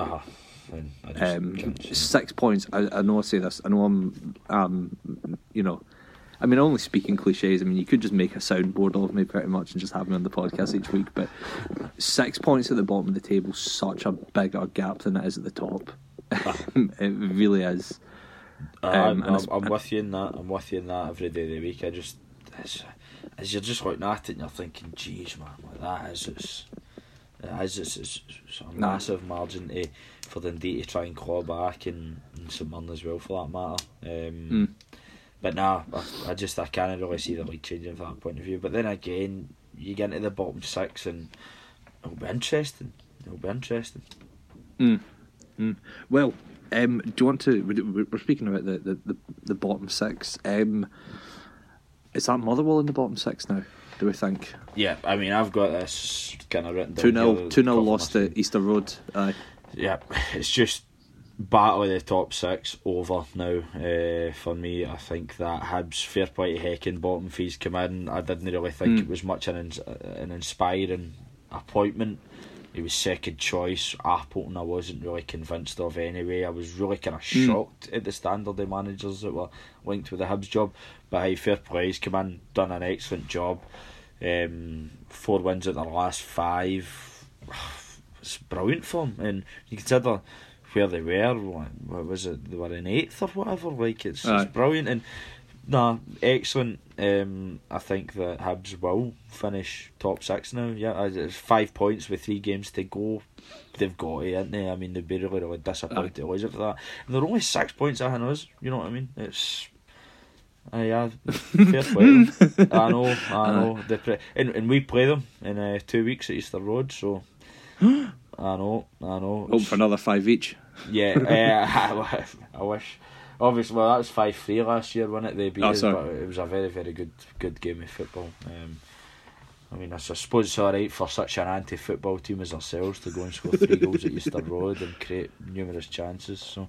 6 points. I know I say this. I know I'm. I mean, only speaking cliches. I mean, you could just make a soundboard of me pretty much and just have me on the podcast each week. But 6 points at the bottom of the table is such a bigger gap than it is at the top. It really is. I'm with you in that. I'm with you in that every day of the week. As you're just looking at it and you're thinking, geez, man, like it's a massive margin for Dundee to try and claw back, and St Mirren as well for that matter. But nah, I can't really see the league changing from that point of view. But then again, you get into the bottom 6 and it'll be interesting. Well, do you want to? We're speaking about the bottom 6. Is that Motherwell in the bottom 6 now, do we think? Yeah, I mean, I've got this kind of written down. 2-0 lost to Easter Road. Aye. Yeah, it's just battle of the top 6 over now for me. I think that Hibs, fair play to Heckin, bottom fees come in. I didn't really think it was much an inspiring appointment. He was second choice. Appleton I wasn't really convinced of anyway. I was really kind of shocked at the standard of managers that were linked with the Hibs job. But hey, fair play, he's come in, done an excellent job. 4 wins at their last 5. It's brilliant for him. And you consider where they were, what was it, they were in 8th or whatever. Like it's brilliant. And excellent. I think that Hibs will finish top 6 now. Yeah, it's 5 points with 3 games to go. They've got it, haven't they? I mean, they'd be really disappointed to lose it for that. And they're only 6 points ahead of us. You know what I mean? It's fair play. I know. And we play them in 2 weeks at Easter Road. So I know. Hope for another 5 each. Yeah, I wish. Obviously, well, that was 5-3 last year, wasn't it? They beat us, but it was a very, very good game of football. I mean, I suppose it's alright for such an anti-football team as ourselves to go and score 3 goals at Easter Road and create numerous chances. So,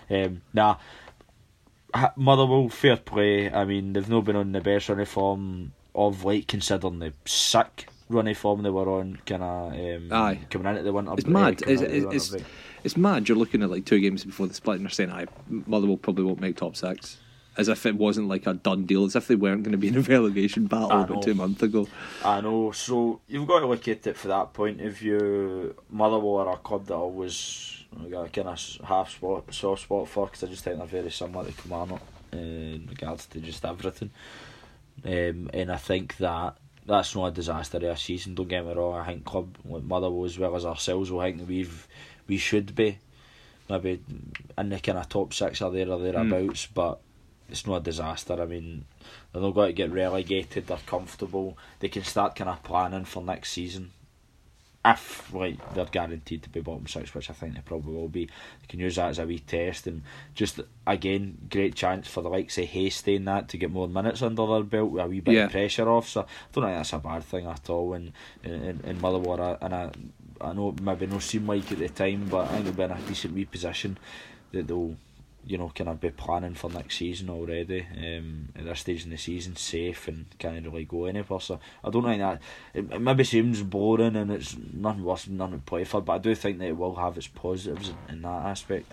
Motherwell, fair play. I mean, they've not been on the best run of form of late, considering the sick run of form they were on, kind of coming into the winter. It's mad. It's mad. You're looking at like 2 games before the split and they're saying, Motherwell probably won't make top 6. As if it wasn't like a done deal, as if they weren't going to be in a relegation battle about 2 months ago. I know, so you've got to look at it from that point of view. Motherwell are a club that I always got a kind of soft spot for, because I just think they're very similar to Kilmarnock in regards to just everything. And I think that's not a disaster of a season, don't get me wrong. I think club like Motherwell as well as ourselves will think that we should be maybe in the kind of top 6 or thereabouts, but it's not a disaster. I mean, they're not going to get relegated, they're comfortable, they can start kind of planning for next season if they're guaranteed to be bottom 6, which I think they probably will be. They can use that as a wee test, and just again, great chance for the likes of Hasty and that to get more minutes under their belt with a wee bit of pressure off. So I don't think that's a bad thing at all. And Motherwell, I know it maybe not seem like at the time, but I think they'll be in a decent wee position that they'll, kind of be planning for next season already. At this stage in the season, safe and can't really go anywhere. So I don't think that it maybe seems boring and it's nothing worse than nothing to play for, but I do think that it will have its positives in that aspect.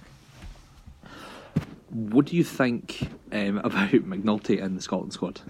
What do you think about McNulty in the Scotland squad?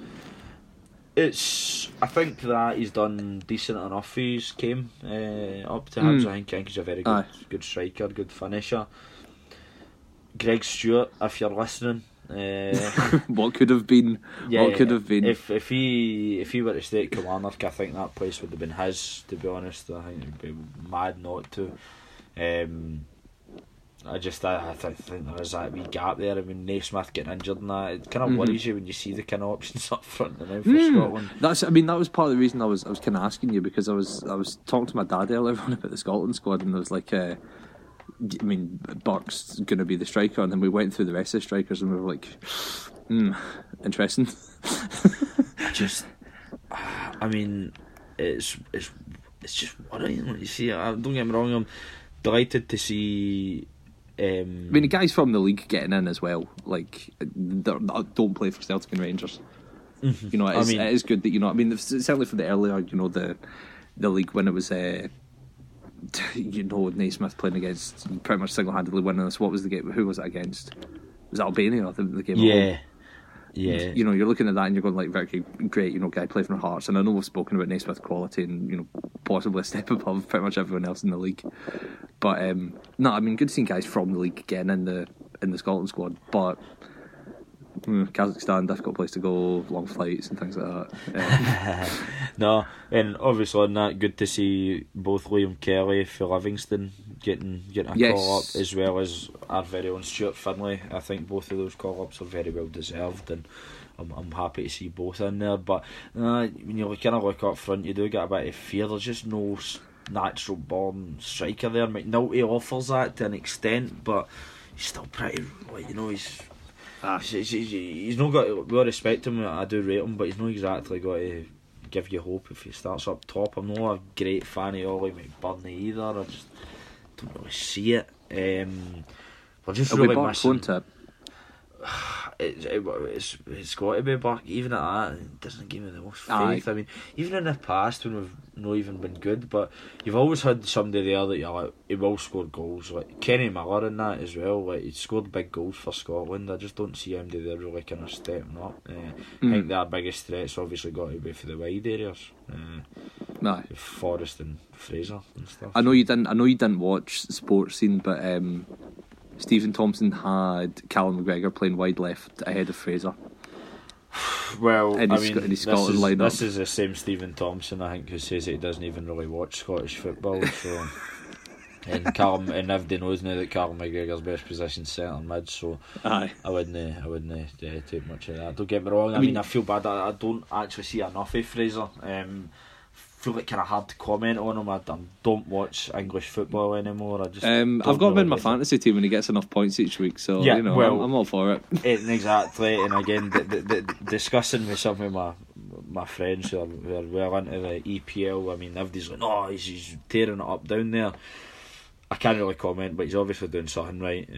I think that he's done decent enough. He's came up to Hibs. I think he's a very good striker, good finisher. Greg Stewart, if you're listening, what could have been? If he were to stay at Kilmarnock, I think that place would have been his. To be honest, I think it'd be mad not to. I think there is that wee gap there. I mean, Naismith getting injured and that, it kind of worries you when you see the kind of options up front now for Scotland. That was part of the reason I was kind of asking you, because I was talking to my dad earlier on about the Scotland squad, and I was like, I mean, Burke's going to be the striker, and then we went through the rest of the strikers, and we were like, interesting. I mean, it's just worrying. You see, don't get me wrong, I'm delighted to see. I mean, the guys from the league getting in as well, like, don't play for Celtic and Rangers. Mm-hmm. You know, it is good that, you know, I mean, certainly for the earlier, you know, the league when it was, you know, Naismith playing against, pretty much single-handedly winning us. What was the game? Who was it against? Was it Albania? The game. Yeah. Yeah, you know, you're looking at that and you're going like, very great, you know, guy playing for Hearts, and I know we've spoken about Naismith quality and, you know, possibly a step above pretty much everyone else in the league. But no, I mean, good seeing guys from the league getting in the Scotland squad. But Kazakhstan, difficult place to go, long flights and things like that. No, and obviously on that, good to see both Liam Kelly for Livingston getting a call up, as well as our very own Stuart Finlay. I think both of those call ups are very well deserved, and I'm happy to see both in there. But when you kind of look up front, you do get a bit of fear. There's just no natural born striker there. McNulty offers that to an extent, but he's still pretty, like, you know, he's not got. We all respect him. I do rate him, but he's not exactly got to give you hope if he starts up top. I'm not a great fan of Ollie McBurney either. I just don't really see it. We're just It'll really be missing. It's got to be Buck. Even at that, it doesn't give me the most faith. I mean, even in the past when we've not even been good, but you've always had somebody there that you're like, he will score goals. Like Kenny Miller in that as well. Like, he scored big goals for Scotland. I just don't see him there really kind of stepping up. I think their biggest threat's obviously got to be for the wide areas. Forrest and Fraser and stuff. I know you didn't watch Sports Scene, but Stephen Thompson had Callum McGregor playing wide left ahead of Fraser. Well, in his Scotland lineup. This is the same Stephen Thompson, I think, who says that he doesn't even really watch Scottish football. So, and everybody knows now that Callum McGregor's best position is centre mid. So, aye. I wouldn't take much of that. Don't get me wrong. I mean, I feel bad. I don't actually see enough of Fraser. Feel like kind of hard to comment on him. I don't watch English football anymore. I just I've got him in my fantasy team and he gets enough points each week, so yeah, you know, well, I'm all for it. Exactly, and again, the discussing with some of my friends who are well into the EPL. I mean, everybody's like, "No, he's tearing it up down there." I can't really comment, but he's obviously doing something right.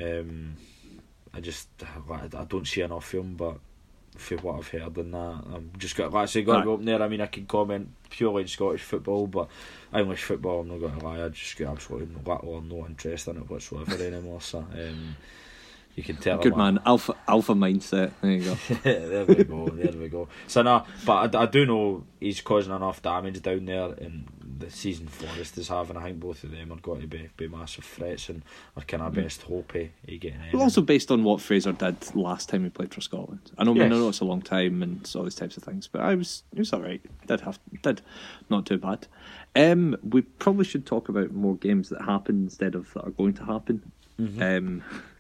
I don't see enough of him, but for what I've heard and that, I'm just got to go up there. I mean, I can comment purely in Scottish football, but English football, I'm not going to lie, I just got absolutely little or no interest in it whatsoever anymore. So you can tell. Good man, alpha mindset. There you go. there we go. So no, but I do know he's causing enough damage down there, and the season Forrest is having. I think both of them are going to be massive threats and are kind of best hope of getting in. Well, also based on what Fraser did last time he played for Scotland. I know it's a long time and all these types of things, but he was all right. Did not too bad. We probably should talk about more games that happen instead of that are going to happen. Mm-hmm.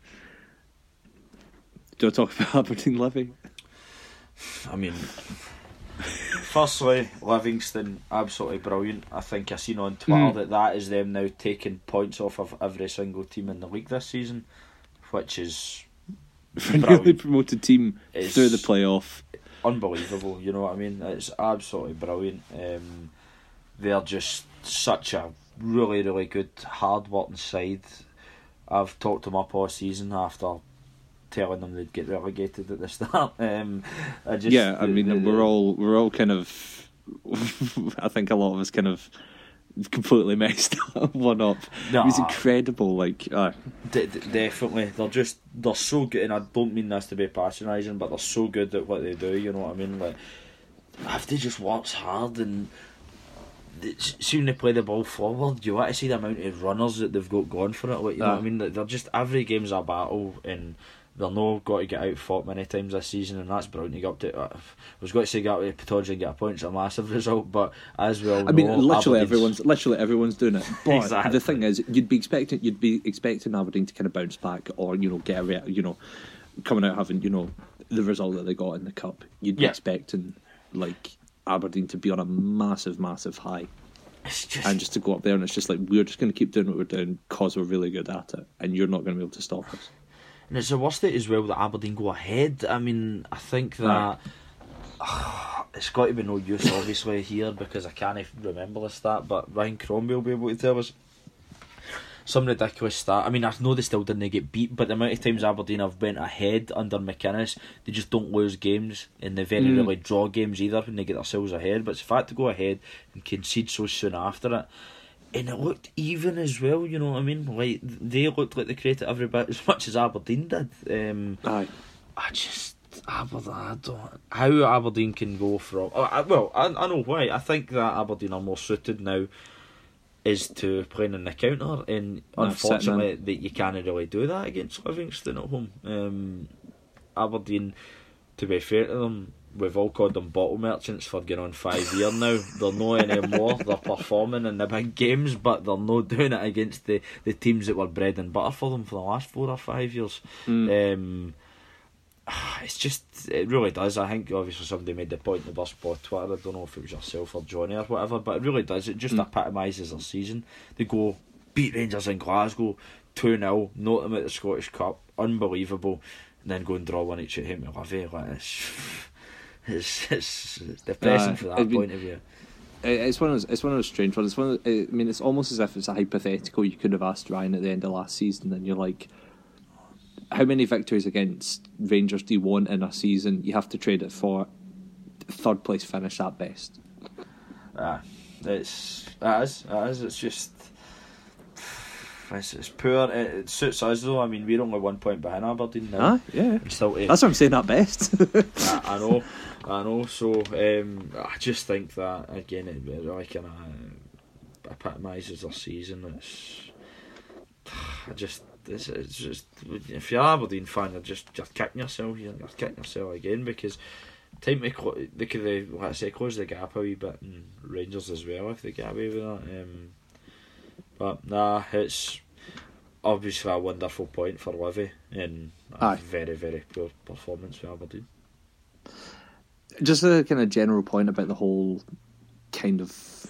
Do I talk about Aberdeen Livy? I mean, firstly, Livingston, absolutely brilliant. I think I seen on Twitter that is them now taking points off of every single team in the league this season, which is for a newly promoted team through the playoff. Unbelievable, you know what I mean? It's absolutely brilliant. They're just such a really, really good, hard-working side. I've talked them up all season after telling them they'd get relegated at the start. We're all kind of. I think a lot of us kind of completely messed one up. It was incredible. Definitely, they're so good, and I don't mean this to be patronising, but they're so good at what they do. You know what I mean? Like, if they just works hard and soon they play the ball forward, you want to see the amount of runners that they've got going for it. Like, you know what I mean? They're just, every game's a battle, and They're not got to get out fought many times this season, and that's brilliant to get up to. I was going to say get up to Pittodrie and get a point, it's a massive result, but as well, I mean, literally everyone's doing it. But Exactly. the thing is, you'd be expecting Aberdeen to kind of bounce back, or get coming out having the result that they got in the cup. You'd be expecting like Aberdeen to be on a massive high. And just to go up there, and it's just like, we're just going to keep doing what we're doing because we're really good at it, and you're not going to be able to stop us. And it's the worst thing as well that Aberdeen go ahead. I mean, I think that it's got to be no use obviously here, because I can't remember the stat, but Ryan Crombie will be able to tell us some ridiculous stat. I mean, I know they still didn't get beat, but the amount of times Aberdeen have went ahead under McInnes, they just don't lose games, and they very rarely draw games either when they get themselves ahead. But it's the fact to go ahead and concede so soon after it, and it looked even as well. You know what I mean? Like, they looked like they created every bit as much as Aberdeen did. Aye. Aberdeen, I don't. How Aberdeen can go from? I know why. I think that Aberdeen are more suited now is to playing in the counter, and unfortunately that you can't really do that against Livingston at home. Aberdeen, to be fair to them, we've all called them bottle merchants for going on 5 years now. They're not anymore. They're performing in the big games, but they're not doing it against the teams that were bread and butter for them for the last 4 or 5 years. It's just, it really does. I think obviously somebody made the point in the bus on Twitter, I don't know if it was yourself or Johnny or whatever, but it really does. It just epitomises their season. They go beat Rangers in Glasgow 2-0, note them at the Scottish Cup, unbelievable, and then go and draw one each at home to Livy. It's depressing from that point of view. It's one of those strange ones. It's almost as if it's a hypothetical you could have asked Ryan at the end of last season, and you're like, how many victories against Rangers do you want in a season? You have to trade it for third place finish at best. It's just, it's poor. It suits us though. I mean, we're only 1 point behind Aberdeen now. Yeah. That's what I'm saying, at best. I know. So I just think that again, it really kind of epitomises our season. It's just, if you're an Aberdeen fan, you're kicking yourself. You're kicking yourself again, because time to close the gap a wee bit, and Rangers as well if they get away with that. But it's obviously a wonderful point for Livy, and a very, very poor performance for Aberdeen. Just a kind of general point about the whole kind of,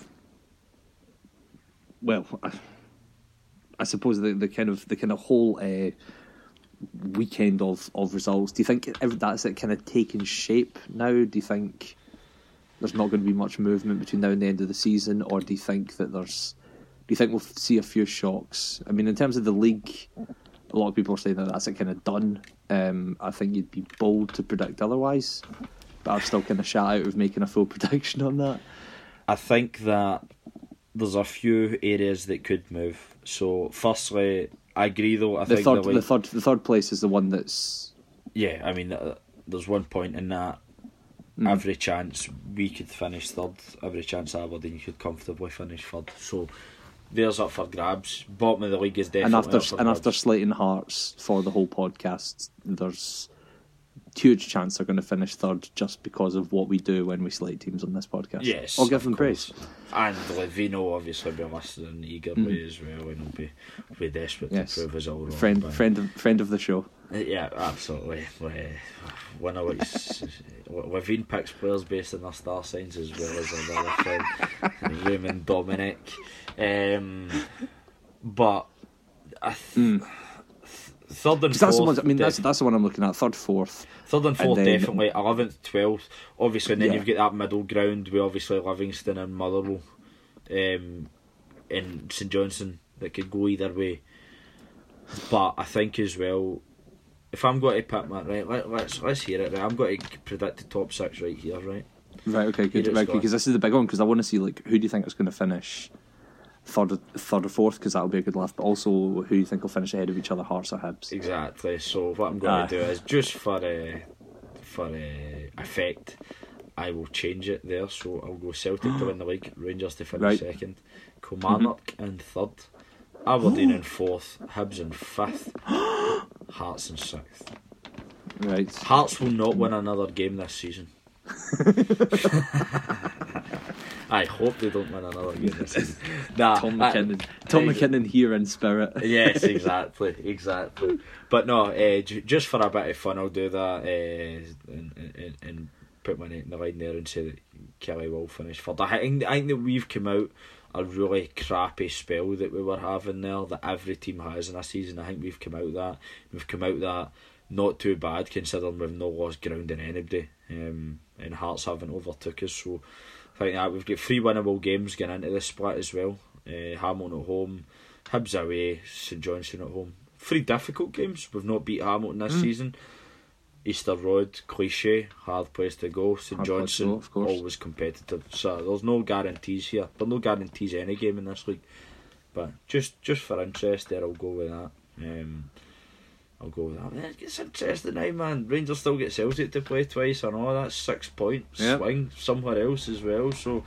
well, I suppose the kind of whole weekend of results. Do you think that's it kind of taking shape now? Do you think there's not going to be much movement between now and the end of the season, or do you think that we'll see a few shocks? I mean, in terms of the league, a lot of people are saying that that's it kind of done. I think you'd be bold to predict otherwise, but I'm still kind of shy out of making a full prediction on that. I think that there's a few areas that could move. So, firstly, I agree though. The third place is the one that's. Yeah, I mean, there's 1 point in that. Every chance we could finish third. Every chance Aberdeen could comfortably finish third. So, there's up for grabs. Bottom of the league is definitely after slating Hearts for the whole podcast, there's huge chance they're going to finish third just because of what we do when we slate teams on this podcast. Yes, I'll give them praise. And Livino obviously be listening eagerly as well, and he'll be desperate to prove us all wrong. Friend of the show. Yeah, absolutely. One of Livine picks players based on their star signs as well as another friend, Raymond Dominic. But third and fourth. That's the one I'm looking at. Third, fourth. Third and fourth, definitely. 11th, 12th. Obviously, and then you've got that middle ground with obviously Livingston and Motherwell, and St Johnstone that could go either way. But I think as well, if I'm going to pick my let's hear it. Right, I'm going to predict the top 6 right here. Right. Right. Okay. Good. Right. Because this is the big one. Because I want to see who do you think is going to finish third or fourth, because that'll be a good laugh, but also who you think will finish ahead of each other, Hearts or Hibs. Exactly. So what I'm going to do is just for effect, I will change it there. So I'll go Celtic to win the league, Rangers to finish second, Kilmarnock in third, Aberdeen in fourth, Hibs in fifth, Hearts in sixth. Right. Hearts will not win another game this season. I hope they don't win another game this season. Nah, Tom McKinnon here in spirit. Yes, exactly. But no, just for a bit of fun, I'll do that and put my neck in the line there and say that Kelly will finish third. I think that we've come out a really crappy spell that we were having there that every team has in a season. I think we've come out that not too bad considering we've not lost ground in anybody, and Hearts haven't overtook us. So I think that we've got 3 winnable games going into the split as well. Hamilton at home, Hibs away, St Johnstone at home. 3 difficult games. We've not beat Hamilton this season. Easter Road, cliche, hard place to go. St Johnstone, of course, always competitive. So there's no guarantees here. There's no guarantees any game in this league. But just for interest there, I'll go with that. Man, it's interesting now, man. Rangers still get Celtic to play twice. I know that's 6 points swing somewhere else as well. So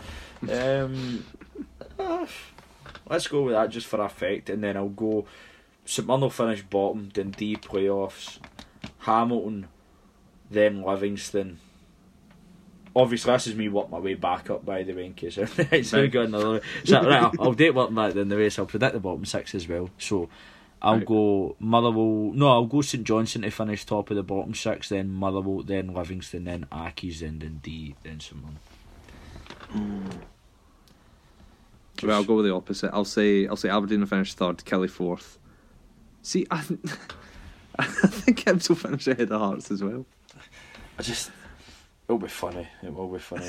let's go with that just for effect, and then I'll go St Mirren will finish bottom, Dundee playoffs, Hamilton, then Livingston. Obviously, this is me working my way back up, by the way, in case I've got another. So, right, I'll date working that in the race. I'll predict the bottom 6 as well. So I'll go Motherwell. No, I'll go St Johnstone to finish top of the bottom 6, then Motherwell, then Livingston, then Accies, then Dundee, then St Mirren. Well, I'll go with the opposite. I'll say Aberdeen will finish 3rd, Kelly 4th. See, I think Hibs will finish ahead of Hearts as well. It'll be funny. It will be funny.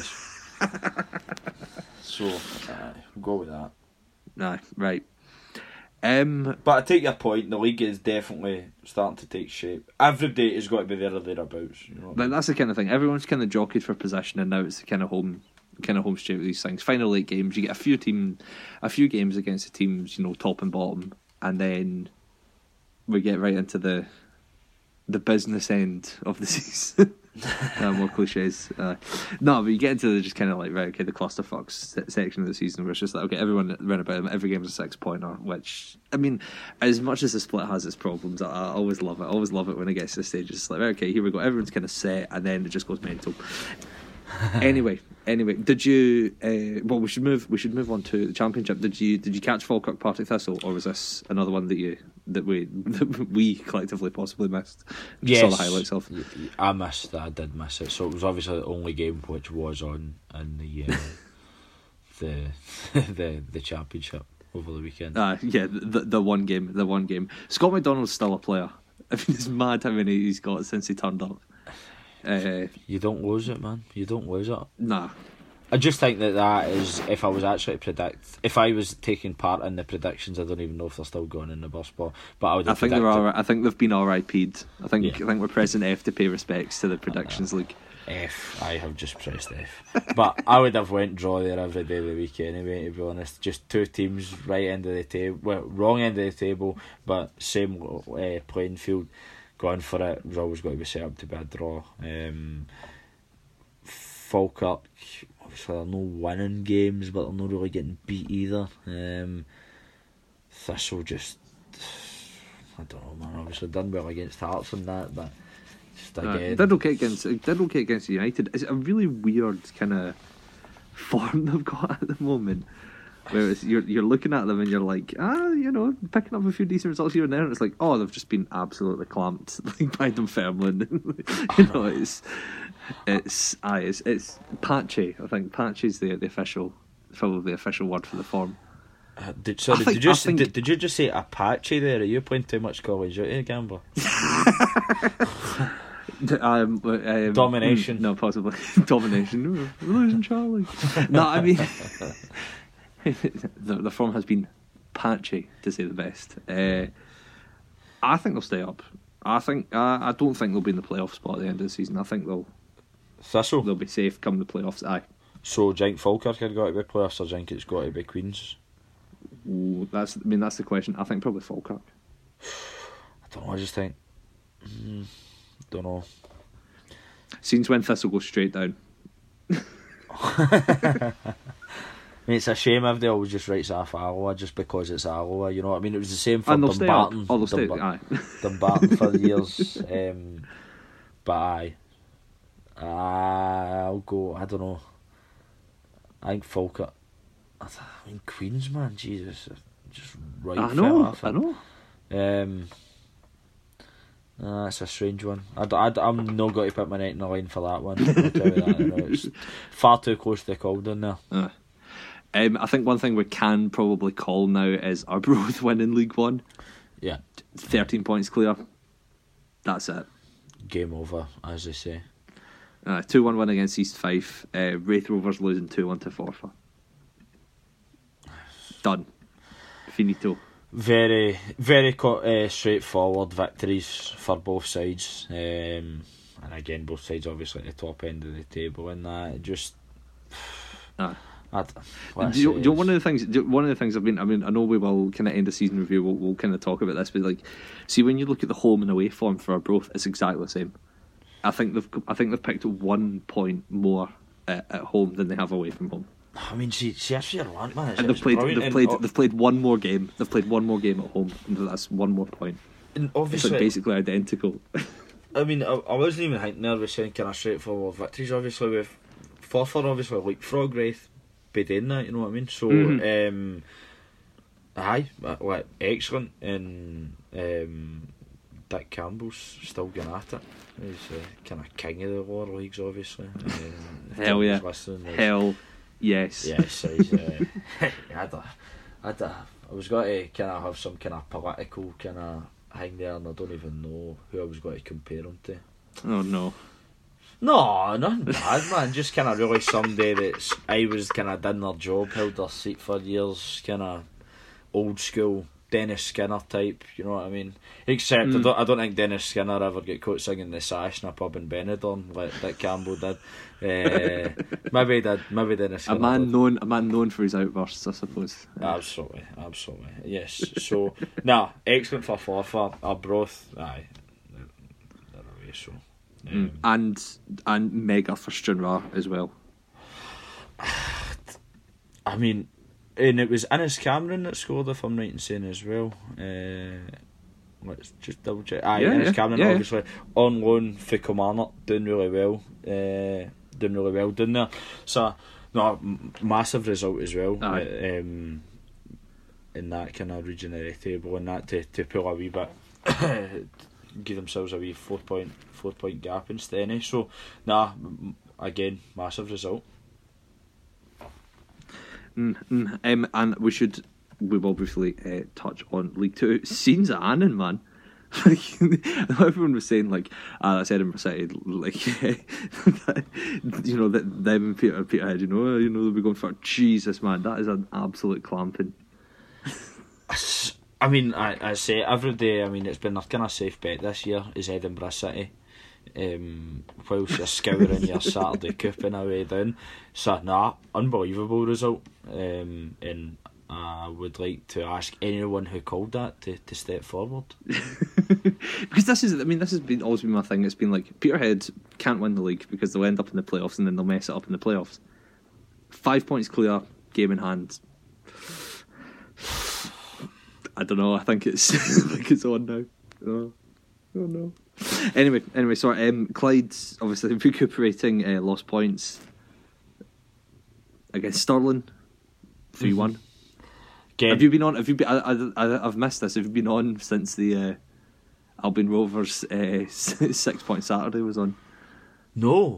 So, we'll go with that. Nah, right. But I take your point. The league is definitely starting to take shape. Everybody has got to be there or thereabouts. You know but that's the kind of thing. Everyone's kind of jockeyed for position, and now it's the kind of home straight with these things. Final 8 games, you get a few games against the teams, top and bottom, and then we get right into the business end of the season. More cliches. No, but you get into the just kind of like, right, okay, the clusterfucks section of the season where it's just like, okay, everyone run about them, every game's a 6-pointer, which, I mean, as much as the split has its problems, I always love it. I always love it when it gets to the stage. It's like, right, okay, here we go, everyone's kind of set, and then it just goes mental. Anyway, did you? Well, we should move on to the Championship. Did you catch Falkirk Partick Thistle, or was this another one that we collectively possibly missed? Yes, saw the highlights of. I did miss it. So it was obviously the only game which was on in the the Championship over the weekend. Yeah, the one game. Scott McDonald's still a player. I mean, it's mad how many he's got since he turned up. You don't lose it, man. You don't lose it. Nah. I just think that is, if I was actually to predict, if I was taking part in the predictions, I don't even know if they're still going in the bus bar. But I would. I think they're all right. I think they've been RIP'd. I think we're pressing F to pay respects to the predictions league. F. I have just pressed F. But I would have went draw there every day of the week anyway, to be honest. Just 2 teams right end of the table, well, wrong end of the table, but same playing field. Going for it was always going to be set up to be a draw. Falkirk, obviously they're not winning games, but they're not really getting beat either. Thistle just, I don't know, man. Obviously done well against Hearts and that, but just again, did okay against United. It's a really weird kind of form they've got at the moment. Whereas you're looking at them and you're like, picking up a few decent results here and there, and it's like, oh, they've just been absolutely clamped by Dunfermline. It's patchy. I think patchy is the official, probably the official word for the form. Did you just say Apache there? Are you playing too much Call of Duty, Gambler? Domination. No, possibly domination. We're losing Charlie. No, I mean. the form has been patchy, to say the best. I think they'll stay up. I don't think they'll be in the playoff spot at the end of the season. I think they'll be safe come the playoffs. Aye. So, do you think Falkirk have got to be playoffs, or do you think it's got to be Queens? Ooh, that's the question. I think probably Falkirk. I don't know. I just think. Don't know. Since when Thistle goes straight down. I mean, it's a shame if they always just writes off Alloa just because it's Alloa, you know what I mean? It was the same for Dumbarton. Dumbarton for years. But I'll go. I don't know. I think Falkirk. I mean, Queens, man, Jesus, just right. I know. That's a strange one. I'm not going to put my neck in the line for that one. I'll tell you that. You know, it's far too close to the Calden there. I think one thing we can probably call now is Arbroath winning League One. Yeah. 13 points clear. That's it. Game over, as they say. 2-1 win against East Fife. Wraith Rovers losing 2-1 to Forfar. Done. Finito. Very, very straightforward victories for both sides. And again, both sides obviously at the top end of the table, and that just. One of the things I know we will kind of end the season review. We'll kind of talk about this, but like, see, when you look at the home and away form for Arbroath, it's exactly the same. I think they've picked up 1 point more at home than they have away from home. I mean, see, that's your land, man. And they've played one more game. They've played one more game at home, and that's 1 more point. And obviously, it's like basically identical. I mean, I wasn't even nervous saying kind of straightforward victories. Obviously, with Forfar, obviously leapfrog Wraith by doing that. You know what I mean? So, excellent, and Dick Campbell's still going at it. He's kind of king of the lower leagues, obviously. Hell yeah! Hell yes. Yes, I was going to kind of have some kind of political kind of hang there, and I don't even know who I was going to compare him to. Oh no. No, nothing bad, man. Just kind of really somebody that's I was kind of done their job, held their seat for years, kind of old school Dennis Skinner type. You know what I mean? Except I don't think Dennis Skinner ever get caught singing the sash in a pub in Benidorm like Dick Campbell did. Maybe Dennis Skinner. A man known for his outbursts, I suppose. Absolutely. Yes. So, excellent for Forfar. Arbroath, aye, they're away. So. And mega for Stranraer as well. I mean, and it was Innes Cameron that scored, if I'm right in saying as well. Let's just double check. Innes Cameron, obviously on loan for Kilmarnock, doing really well down there. So, massive result as well. In that kind of region of the table, and that to pull a wee bit. Give themselves a wee 4 point gap in Steny. So, again, massive result. And we will briefly touch on League Two. Scenes at Annan, man. Everyone was saying that's Edinburgh City, that them and Peterhead, they'll be going for it. Jesus, man, that is an absolute clamping. I mean, I say every day. I mean, it's been a kind of safe bet this year is Edinburgh City. Whilst you're scouring your Saturday coup in a way down, so unbelievable result. And I would like to ask anyone who called that to step forward. Because this has always been my thing. It's been like Peterhead can't win the league because they'll end up in the playoffs and then they'll mess it up in the playoffs. 5 points clear, game in hand. I don't know. I think it's on now. Oh no. Anyway, sorry. Clyde's obviously recuperating lost points against Stirling, 3-1. Have you been on? I've missed this. Have you been on since the Albion Rovers 6 point Saturday was on? No.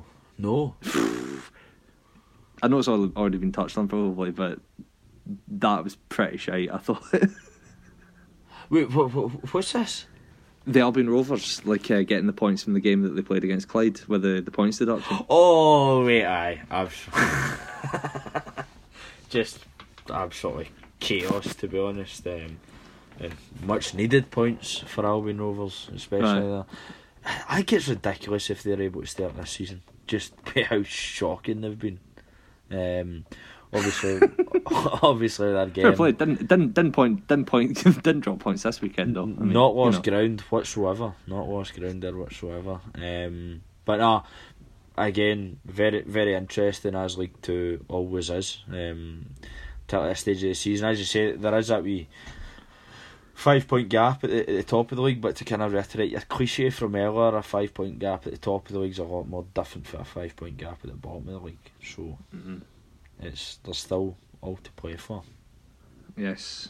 I know it's already been touched on probably, but that was pretty shite, I thought. Wait, what's this? The Albion Rovers, getting the points from the game that they played against Clyde with the points deduction. Oh, wait, aye. Just absolutely chaos, to be honest. And much needed points for Albion Rovers, especially there. I think it's ridiculous if they're able to start this season. Just how shocking they've been. Obviously that game. Fair play. Didn't drop points this weekend though. I mean, not lost ground whatsoever. Not lost ground there whatsoever. But no, again, very very interesting as League Two always is. Till this stage of the season, as you say, there is that wee 5-point gap at the top of the league, but to kind of reiterate your cliche from earlier, a 5-point gap at the top of the league is a lot more different for a 5-point gap at the bottom of the league. So there's still all to play for. Yes.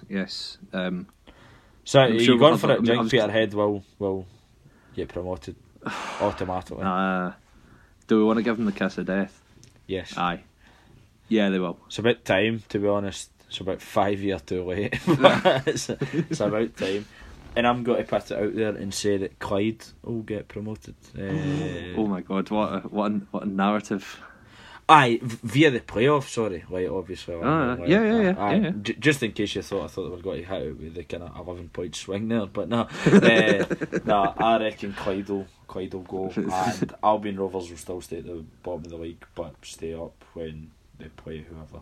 So I'm are sure you going we'll for have- it? Do you I'm think Peterhead will get promoted automatically? Do we want to give them the kiss of death? Yes. Aye. Yeah, they will. It's about time, to be honest. It's about 5 years too late. But it's about time. And I'm going to put it out there and say that Clyde will get promoted. Oh my God! What a narrative. Aye, via the playoffs. Sorry, like obviously. Yeah. Just in case you thought I thought they were going to hit it with the kind of 11-point swing there, but no. No, I reckon Clyde will go, and Albion Rovers will still stay at the bottom of the league, but stay up when they play whoever.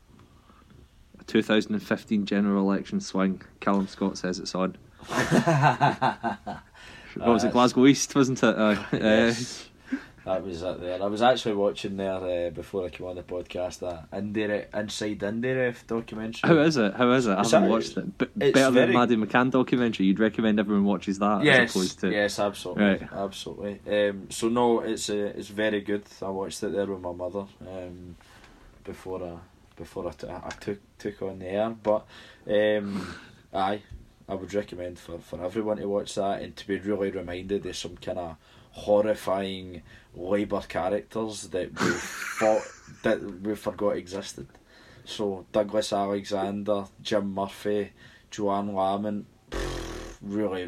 2015 general election swing. Callum Scott says it's on. What was it? Glasgow East, wasn't it? Yes. That was it there. I was actually watching there before I came on the podcast that Inside Indie Ref documentary. How is it? I haven't watched it. Better than the Maddie McCann documentary. You'd recommend everyone watches that as opposed to... Yes, absolutely. Right. Absolutely. So no, it's very good. I watched it there with my mother before I took on the air. But I would recommend for everyone to watch that and to be really reminded of some kind of horrifying Labour characters that we forgot existed. So Douglas Alexander, Jim Murphy, Joanne Lamont, really,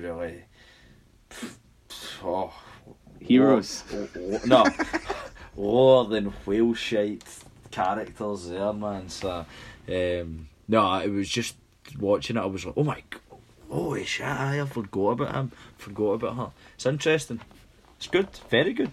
heroes. No, lower than whale shite characters there, man. So no, it was just watching it. I was like, oh my god. Holy shit, I forgot about him. Forgot about her. It's interesting. It's good. Very good.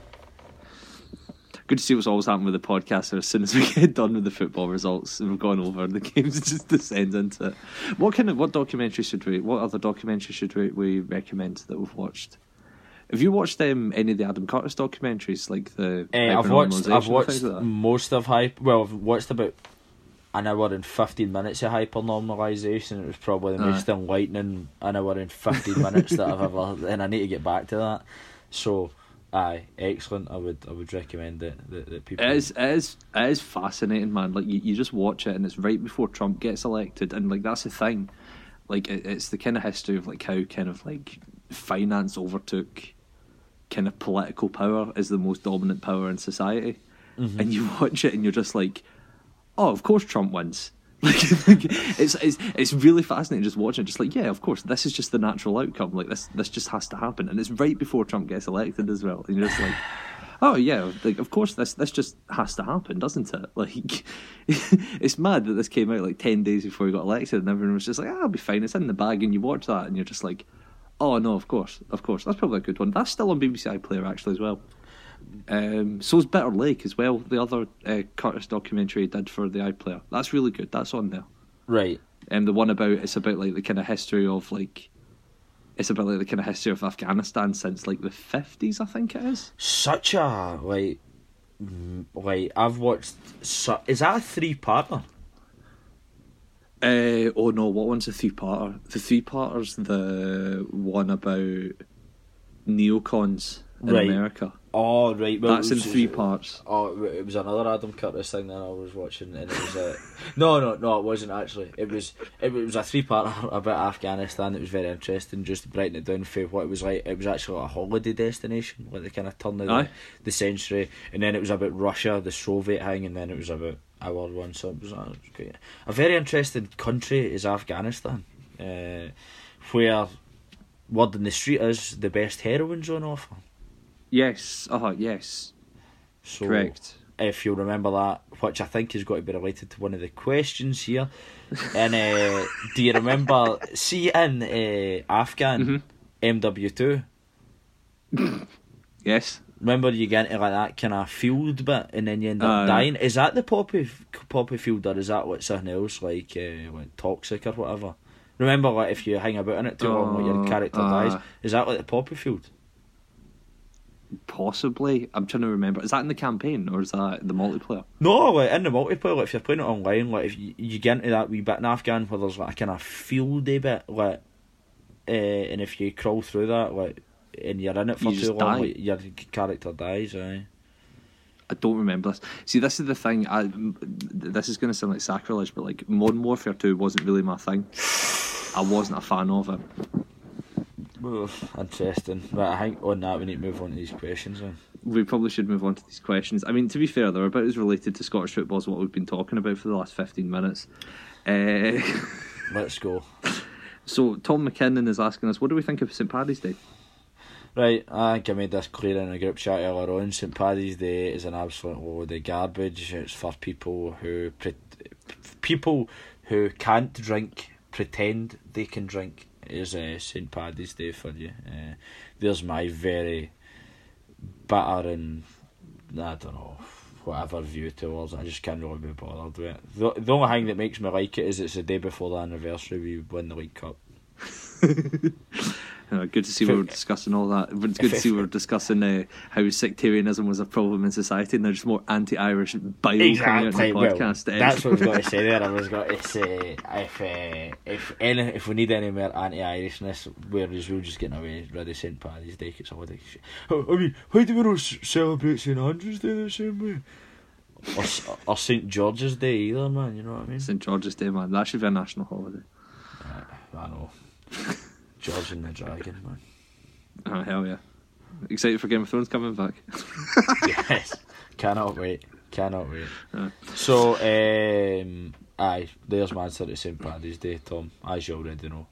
Good to see what's always happened with the podcast. So as soon as we get done with the football results and we've gone over the games, it just descends into it. What other documentaries should we recommend that we've watched? Have you watched any of the Adam Curtis documentaries, like the? I've watched things like that? most of I've watched about an hour and 15 minutes of hypernormalisation. It was probably the most enlightening an hour and 15 minutes that I've ever, and I need to get back to that. So, aye, excellent. I would recommend it that people. It is fascinating, man. Like you just watch it, and it's right before Trump gets elected, and like that's the thing. Like it's the kind of history of like how kind of like finance overtook kind of political power as the most dominant power in society, and you watch it, and you're just like, oh, of course Trump wins. Like it's really fascinating just watching it. Just like, yeah, of course, this is just the natural outcome. Like this just has to happen, and it's right before Trump gets elected as well. And you're just like, oh yeah, like of course this just has to happen, doesn't it? Like it's mad that this came out like 10 days before he got elected, and everyone was just like, I'll be fine, it's in the bag. And you watch that, and you're just like, oh no, of course, that's probably a good one. That's still on BBC iPlayer actually as well. So's Bitter Lake as well, the other Curtis documentary he did for the iPlayer. That's really good. That's on there. Right. The one it's about like the kind of history of like, it's about like the kind of history of Afghanistan since like the 50s, I think it is. Such a like I've watched. Is that a 3-parter? Oh no, what one's the 3-parter? The 3-parter's the one about neocons in America. Oh right, well, that's in 3 parts. Oh, it was another Adam Curtis thing that I was watching, and it was no, it wasn't actually. It was a 3-parter about Afghanistan. It was very interesting, just breaking it down for what it was like. It was actually a holiday destination, like the kind of turn of the century, and then it was about Russia, the Soviet thing, and then it was about our one. So it was great. A very interesting country is Afghanistan, where word in the street is the best heroin's on offer. Yes. Yes. So, correct. If you'll remember that, which I think has got to be related to one of the questions here. And do you remember, see in Afghan MW2? Yes. Remember you get into like that kind of field bit and then you end up dying? Is that the poppy field, or is that like something else like toxic or whatever? Remember, like if you hang about in it too long, like your character dies. Is that like the poppy field? Possibly. I'm trying to remember. Is that in the campaign or is that the multiplayer? No, like in the multiplayer, like if you're playing it online, like if you get into that wee bit in Afghan where there's like a kind of fieldy bit, like and if you crawl through that, like, and you're in it for You too just long, die. like, your character dies. Aye. I don't remember this. See, this is the thing. This is going to sound like sacrilege, but like Modern Warfare 2 wasn't really my thing. I wasn't a fan of it. Well, interesting. But I think on that we need to move on to these questions. Then. We probably should move on to these questions. I mean, to be fair, they're about as related to Scottish football as what we've been talking about for the last 15 minutes. Let's go. So, Tom McKinnon is asking us, what do we think of St Paddy's Day? Right, I think I made this clear in a group chat earlier on. St Paddy's Day is an absolute load of garbage. It's for people who can't drink, pretend they can drink. Is St Paddy's Day for you? There's my very bitter and I don't know whatever view towards it. I just can't really be bothered with it. The only thing that makes me like it is it's the day before the anniversary we win the League Cup. Good to see we were discussing all that. But it's good to see we were discussing how sectarianism was a problem in society, and there's just more anti-Irish bile coming out in the podcast. Well, that's what I was going to say there. I was going to say if we need any more anti-Irishness, whereas we're just getting away rid of St Paddy's Day, it's all like shit. I mean, why do we not celebrate St Andrew's Day the same way? Or St George's Day either, man. You know what I mean? St George's Day, man. That should be a national holiday. I know. George and the Dragon, man. Oh, hell yeah. Excited for Game of Thrones coming back? Yes. Cannot wait. So, aye, there's my answer to St Paddy's Day, Tom, as you already know.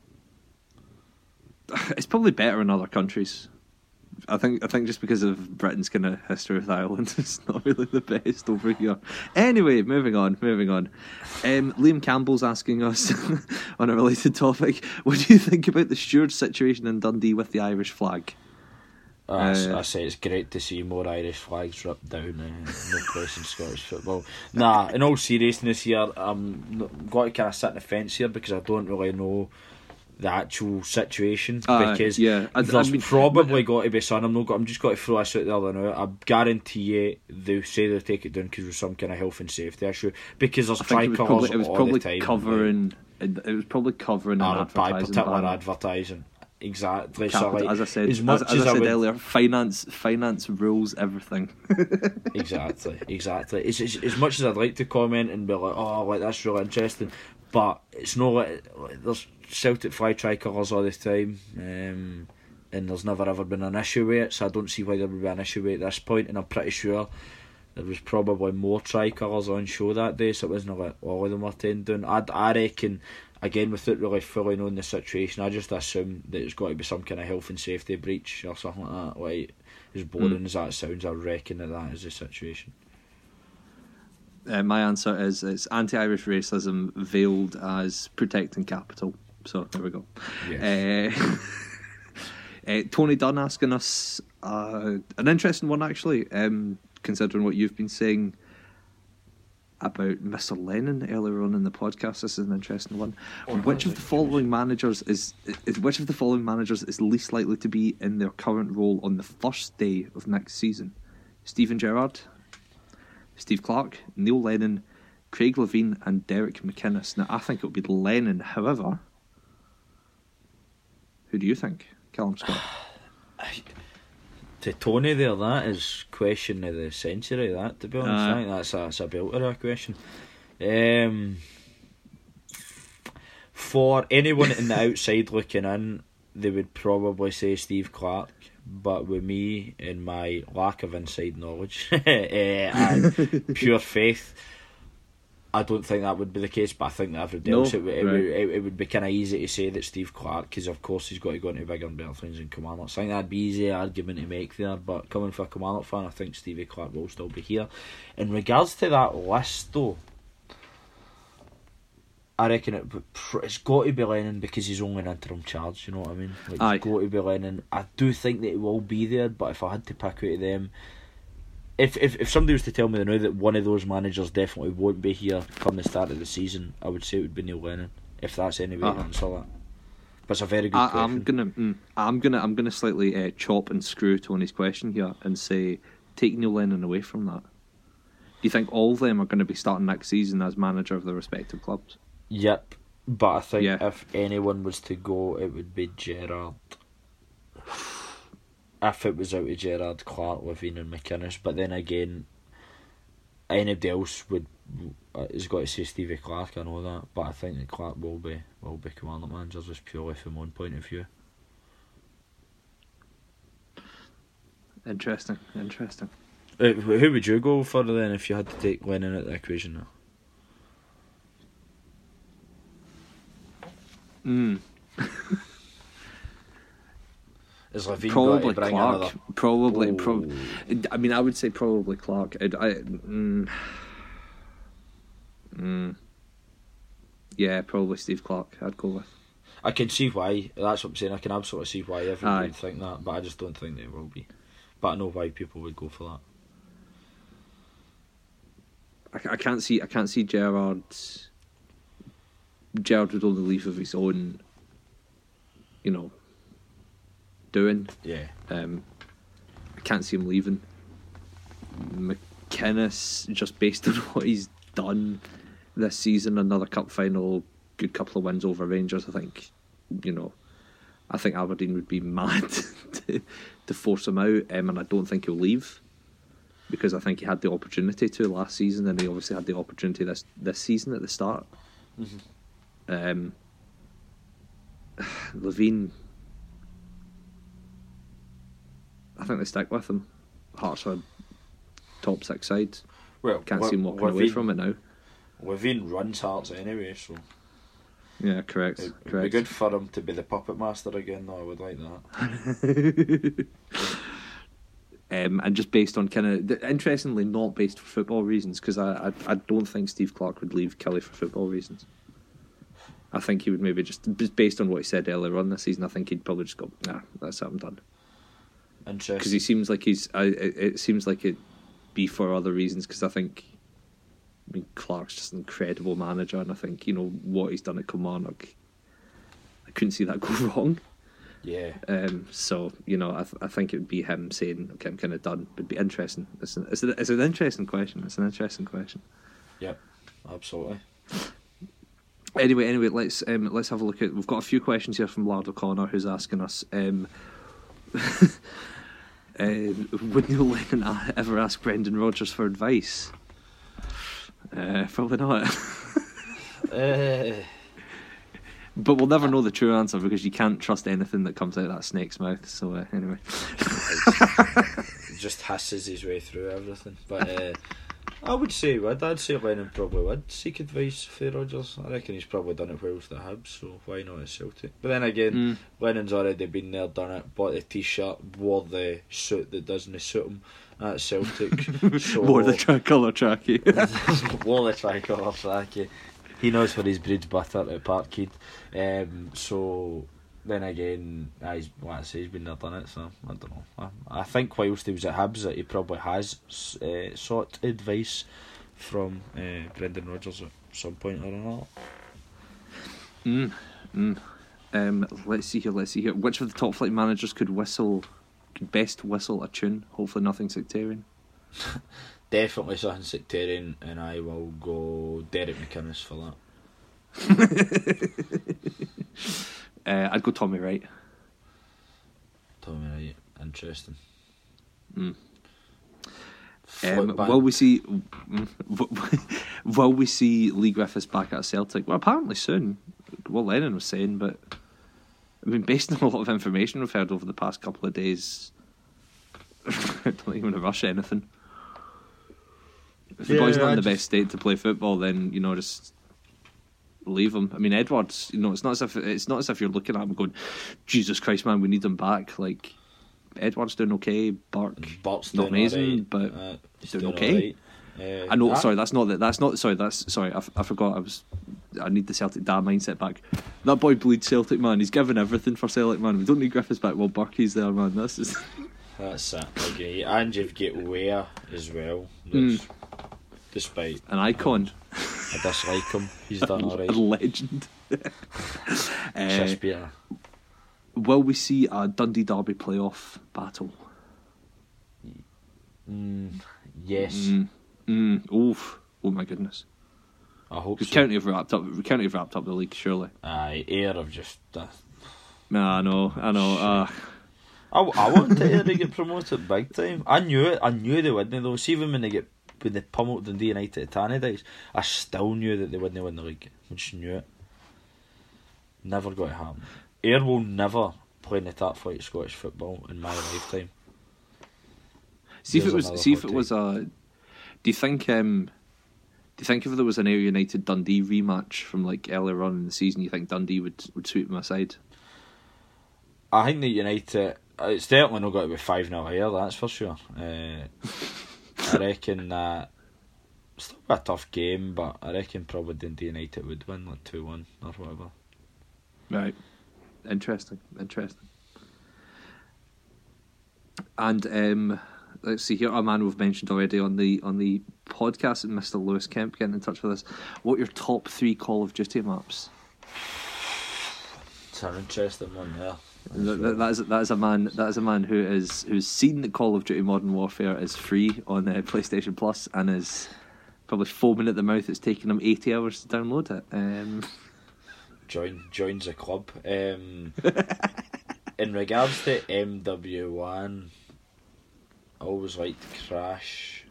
It's probably better in other countries. I think just because of Britain's kind of history with Ireland, it's not really the best over here. Anyway, moving on. Liam Campbell's asking us on a related topic, what do you think about the stewards situation in Dundee with the Irish flag? I say it's great to see more Irish flags ripped down. No place in Scottish football. Nah, in all seriousness here, I'm got to kind of sit on the fence here because I don't really know the actual situation because there's probably got to be some. I'm just got to throw this out there now. I guarantee you they say they'll take it down because there's some kind of health and safety issue because there's tricolours all the time. It was probably covering an by particular advertising. Exactly. So like, as I said earlier, finance rules everything. Exactly. It's as much as I'd like to comment and be like, oh, like that's really interesting, but it's not like there's Celtic fly tricolours all the time, and there's never ever been an issue with it. So I don't see why there would be an issue with it at this point. And I'm pretty sure there was probably more tricolours on show that day, so it wasn't like all of them were taken down. I reckon. Again, without really fully knowing the situation, I just assume that it's got to be some kind of health and safety breach or something like that. Like, as boring as that sounds, I reckon that is the situation. My answer is it's anti-Irish racism veiled as protecting capital. So there we go. Yes. Tony Dunn asking us an interesting one actually, considering what you've been saying about Mr. Lennon earlier on in the podcast. This is an interesting one. Which of the following managers is least likely to be in their current role on the first day of next season? Steven Gerrard, Steve Clarke, Neil Lennon, Craig Levein and Derek McInnes. Now I think it would be Lennon. However, who do you think? Callum Scott. To Tony there, that is question of the century, that, to be honest. I think that's a belter of a question. For anyone in the outside looking in, they would probably say Steve Clarke, but with me and my lack of inside knowledge and pure faith, I don't think that would be the case, but I think that everybody else, it would be kind of easy to say that Steve Clarke, because of course he's got to go into bigger and better things than Kilmarnock. So I think that'd be an easy argument to make there, but coming from a Kilmarnock fan, I think Stevie Clarke will still be here. In regards to that list though, I reckon it's got to be Lennon because he's only an interim charge, you know what I mean? Like, it's got to be Lennon. I do think that he will be there, but if I had to pick out of them, If somebody was to tell me now that one of those managers definitely won't be here come the start of the season, I would say it would be Neil Lennon. If that's any way to answer that, but it's a very good question. I'm gonna slightly chop and screw Tony's question here and say take Neil Lennon away from that. Do you think all of them are going to be starting next season as manager of their respective clubs? Yep, But I think Yeah. if anyone was to go, it would be Gerrard. If it was out of Gerrard, Clark, Levine and McInnes. But then again, anybody else has got to say Stevie Clark, I know that. But I think that Clark will be Kilmarnock manager, just purely from one point of view. Interesting. Who would you go for then if you had to take Lennon out of the equation now? Is Levine Probably got to bring Clark. another? Probably. Oh. I mean, I would say probably Clark. Yeah, probably Steve Clark. I'd go with. I can see why. That's what I'm saying. I can absolutely see why everyone Aye. would think that, but I just don't think they will be. But I know why people would go for that. I can't see Gerrard. Gerrard would only leave of his own, doing. Yeah. I can't see him leaving. McInnes, just based on what he's done this season, another cup final, good couple of wins over Rangers. I think, I think Aberdeen would be mad to force him out, and I don't think he'll leave because I think he had the opportunity to last season, and he obviously had the opportunity this season at the start. Mm-hmm. Levine, I think they stick with him. Hearts are top 6 side. Well, Can't see him walking away from it now. Levine runs Hearts anyway, so Yeah, correct. it'd be good for him to be the puppet master again. Though I would like that. And just based on interestingly, not based for football reasons, because I don't think Steve Clark would leave Kelly for football reasons. I think he would maybe just based on what he said earlier on this season. I think he'd probably just go, nah, that's it, I'm done. Interesting. Because he seems like it seems like it'd be for other reasons. Because I mean, Clark's just an incredible manager, and I think what he's done at Kilmarnock, I couldn't see that go wrong. Yeah. So I think it would be him saying, "Okay, I'm kind of done." It'd be interesting. It's an interesting question. It's an interesting question. Yep. Absolutely. Anyway, let's have a look at. We've got a few questions here from Lard O'Connor, who's asking us. Would Neil Lennon ever ask Brendan Rodgers for advice? Probably not. But we'll never know the true answer because you can't trust anything that comes out of that snake's mouth. So anyway, He just hisses his way through everything. But I would say I'd say Lennon probably would seek advice for Rodgers. I reckon he's probably done it well with the Hibs, so why not at Celtic? But then again, Lennon's already been there, done it, bought the t-shirt, wore the suit that doesn't suit him at Celtic. So wore the tricolour trackie. wore the tricolour trackie. He knows for his breed's butter at Parkhead. So then again, he's been there, done it. So I don't know. I think whilst he was at Hibs, that he probably has sought advice from Brendan Rodgers at some point or another. Let's see here. Which of the top flight managers could best whistle a tune? Hopefully, nothing sectarian. Definitely something sectarian, and I will go Derek McInnes for that. I'd go Tommy Wright. Tommy Wright, interesting. Will we see Lee Griffiths back at Celtic? Well, apparently soon. What Lennon was saying, but I mean, based on a lot of information we've heard over the past couple of days, I don't even want to rush anything. If the boy's not in the best state to play football, then just leave him. I mean, Edwards, it's not as if you're looking at him going, Jesus Christ, man, we need him back. Like, Edwards doing okay, Burke's not amazing, right. but He's doing okay. Right. I know. Sorry, I forgot. I need the Celtic dad mindset back. That boy bleeds Celtic, man. He's given everything for Celtic, man. We don't need Griffiths back. Well, Burkey's there, man. That's it. Okay, and you've got Weah as well. Despite an icon. I dislike him. He's done alright. A legend. Shakespeare. Will we see a Dundee Derby playoff battle? Yes. Oof. Oh my goodness. I hope so. County have wrapped up the league, surely. Aye, Ayr have just. Nah, I know. I wanted Ayr to get promoted big time. I knew it. I knew they wouldn't though. See, even when they pummeled Dundee United at Tannadice, I still knew that they wouldn't win the league. I just knew it. Never going to happen. Ayr will never play in the top flight of Scottish football in my lifetime. See if it was a. Do you think if there was an Ayr United Dundee rematch from like earlier on in the season, you think Dundee would sweep them aside? I think that United, it's definitely not got to be 5-0 here, that's for sure. I reckon that still be a tough game, but I reckon probably Dundee United would win like 2-1 or whatever. Right. Interesting. And let's see here, a man we've mentioned already on the podcast, Mr. Lewis Kemp, getting in touch with us. What are your top 3 Call of Duty maps? It's an interesting one there. That is a man who's seen that Call of Duty Modern Warfare is free on PlayStation Plus and is probably foaming at the mouth. It's taken him 80 hours to download it. Joins the club. In regards to MW1, I always liked Crash.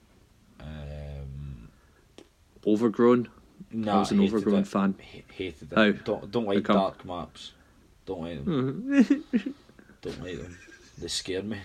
Overgrown. Nah, I was an Overgrown fan. Hated it. How? Don't like dark maps. Don't like them. Don't like them. They scare me.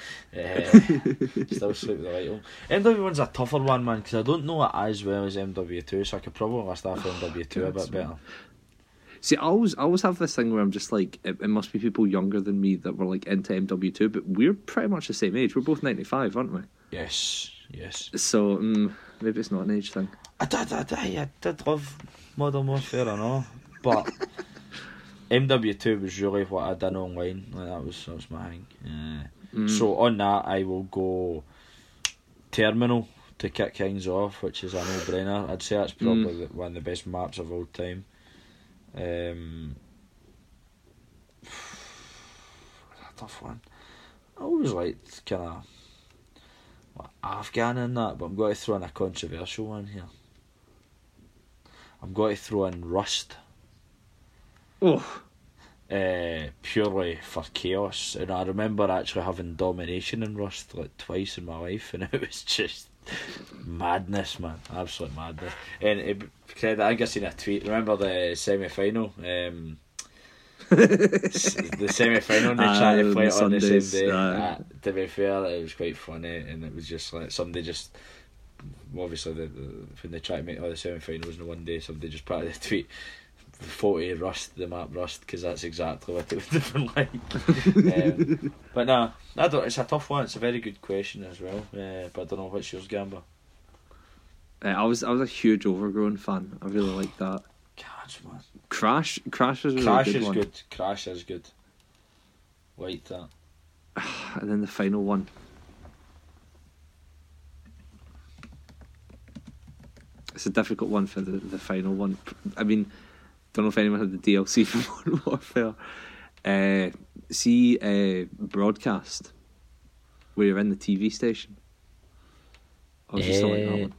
Still sleep with the light on. MW1's a tougher one, man, because I don't know it as well as MW2, so I could probably list off MW2 a bit better. See, I always have this thing where I'm just like, it must be people younger than me that were like into MW2, but we're pretty much the same age. We're both 95, aren't we? Yes. So maybe it's not an age thing. I did love Modern Warfare, I know, but MW2 was really what I done online. Like, that was my thing. So on that, I will go Terminal to kick things off, which is a no-brainer. I'd say that's probably one of the best maps of all time. A tough one. I always liked kind of Afghan in that, but I'm going to throw in a controversial one here. I'm going to throw in Rust. Oh. Purely for chaos, and I remember actually having domination in Rust like twice in my life, and it was just madness, man, absolute madness. And I think I seen a tweet. Remember the semi-final? The semi-final, and they tried to play it on the same day. To be fair, it was quite funny, and it was just like somebody just. Obviously, when they try to make all the semi-finals in one day, somebody just put out a tweet. 40 Rust, the map Rust, because that's exactly what it would have been like. But nah, it's a tough one. It's a very good question as well. But I don't know what's yours, Gamba. I was a huge Overgrown fan. I really like that. God, man. Crash is really good. Crash is good. Like that. And then the final one. It's a difficult one for the final one. I mean, don't know if anyone had the DLC for Modern Warfare. Broadcast, where you're in the TV station. I was just like that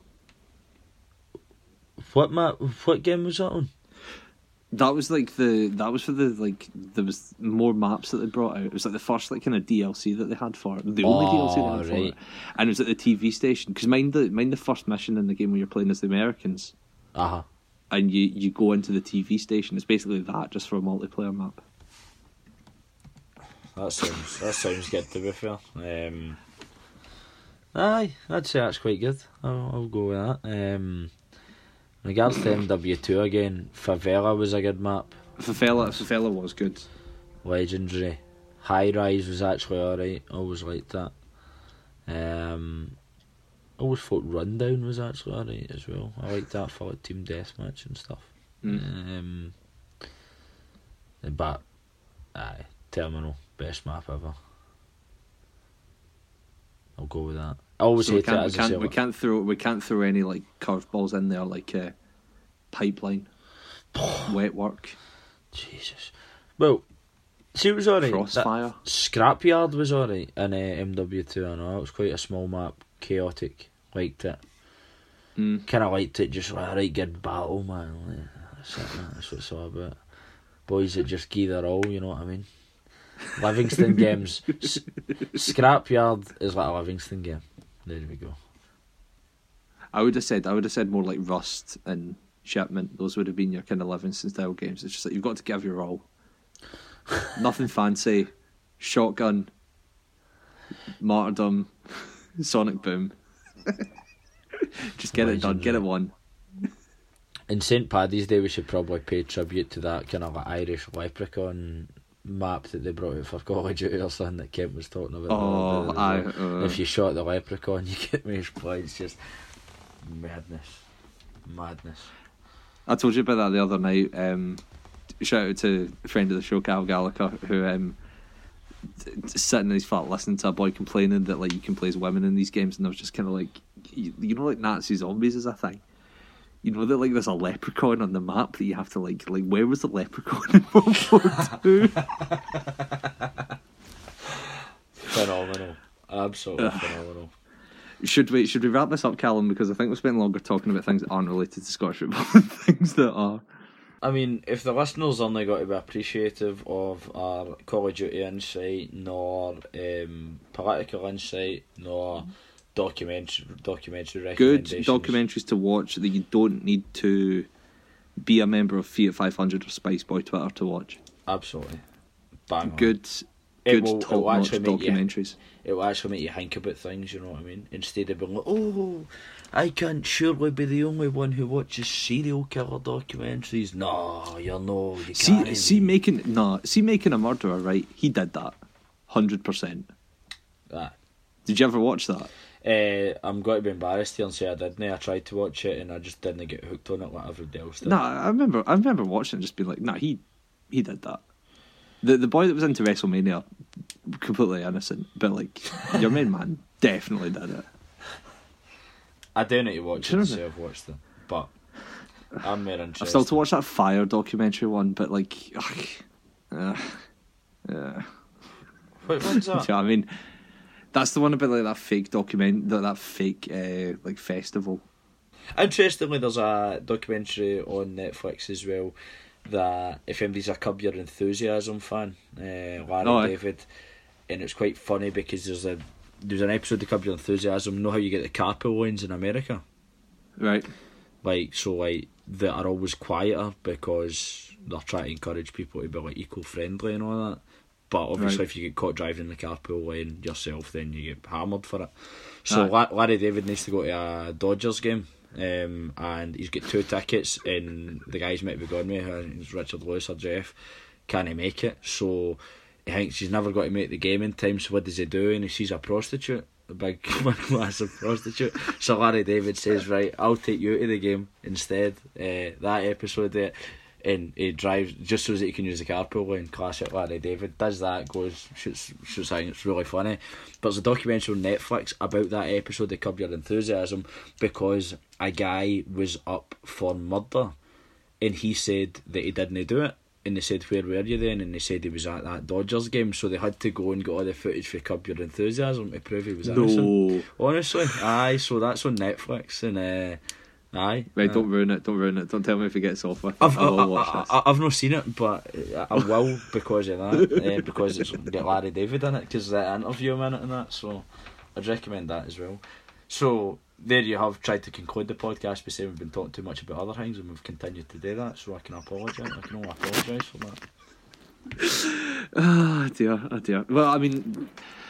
one. What game was that on? That was like there was more maps that they brought out. It was like the first like kind of DLC that they had for it. The only DLC they had for it. And it was at the TV station. Because mind the first mission in the game where you're playing as the Americans. Uh-huh. And you go into the TV station. It's basically that, just for a multiplayer map. That sounds good, to be fair. Aye, I'd say that's quite good. I'll go with that. In regards to MW2 again, Favela was a good map. Favela was good. Legendary. High Rise was actually alright. Always liked that. Always thought Rundown was actually alright as well. I liked that for like team deathmatch and stuff. But Terminal, best map ever. I'll go with that. I always hate it. We can't throw any like curveballs in there like Pipeline, Wet Work. Jesus. Well, see, it was alright. Crossfire. Scrapyard was alright in MW2. I know it was quite a small map, chaotic. Liked it. Kind of liked it, just like a right good battle, man. Like, that's what it's all about. Boys that just give their all, you know what I mean? Livingston games. Scrapyard is like a Livingston game. There we go. I would have said more like Rust and Shipment. Those would have been your kind of Livingston style games. It's just like you've got to give your all. Nothing fancy. Shotgun, Martyrdom, Sonic Boom. Just get it done. Get it won. In St. Paddy's Day, we should probably pay tribute to that kind of like Irish leprechaun map that they brought out for Call of Duty or something that Kent was talking about. If you shot the leprechaun, you get most points. Just madness. I told you about that the other night. Shout out to a friend of the show, Cal Gallagher, who sitting in his flat listening to a boy complaining that like you can play as women in these games, and I was just kind of like, you know, like Nazi zombies is a thing. You know that like there's a leprechaun on the map that you have to like where was the leprechaun in World War II? Phenomenal, absolutely phenomenal. Should we wrap this up, Callum? Because I think we're spending longer talking about things that aren't related to Scottish football than things that are. I mean, if the listeners only got to be appreciative of our Call of Duty insight, nor political insight, nor documentary recommendations. Good documentaries to watch that you don't need to be a member of Fiat 500 or Spice Boy Twitter to watch. Absolutely. Bang on. Good top-notch documentaries. It will actually make you think about things, you know what I mean? Instead of being like, oh, I can't surely be the only one who watches serial killer documentaries. No, you're no, you can't. See making a murderer, right? He did that. 100%. Did you ever watch that? I'm going to be embarrassed here and say I didn't. I tried to watch it and I just didn't get hooked on it like everybody else did. I remember watching it and just being like, he did that. The boy that was into WrestleMania, completely innocent, but like your main man definitely did it. I do need to watch it to say I've watched it, but I'm more interested. I've still to watch that Fire documentary one, but like, Wait, what's that? You know what I mean? That's the one about like that fake that fake like festival. Interestingly, there's a documentary on Netflix as well that if anybody's a Curb Your Enthusiasm fan, Larry David, and it's quite funny because there's an episode of Curb Your Enthusiasm. Know how you get the carpool lines in America, right? Like that are always quieter because they're trying to encourage people to be like eco-friendly and all that. But obviously, if you get caught driving in the carpool lane yourself, then you get hammered for it. So Larry David needs to go to a Dodgers game. And he's got 2 tickets, and the guy's meant to be going with him, it's Richard Lewis or Jeff, can't make it, so he thinks he's never got to make the game in time. So what does he do? And he sees a prostitute, a big massive prostitute. So Larry David says, right, I'll take you to the game instead. That episode there, and he drives just so that he can use the carpool lane. Classic Larry David does that, goes shoots something. It's really funny. But there's a documentary on Netflix about that episode of Curb Your Enthusiasm because a guy was up for murder and he said that he didn't do it, and they said, where were you then? And they said he was at that Dodgers game, so they had to go and get all the footage for Curb Your Enthusiasm to prove he was innocent. Honestly, so that's on Netflix, and right, don't ruin it. Don't tell me if it gets off with. I've not seen it, but I will because of that. Because it's got Larry David in it, because the interview him in it and that. So I'd recommend that as well. So there you have tried to conclude the podcast by saying we've been talking too much about other things, and we've continued to do that. So I can apologise. I can only apologise for that. Oh dear. Well, I mean.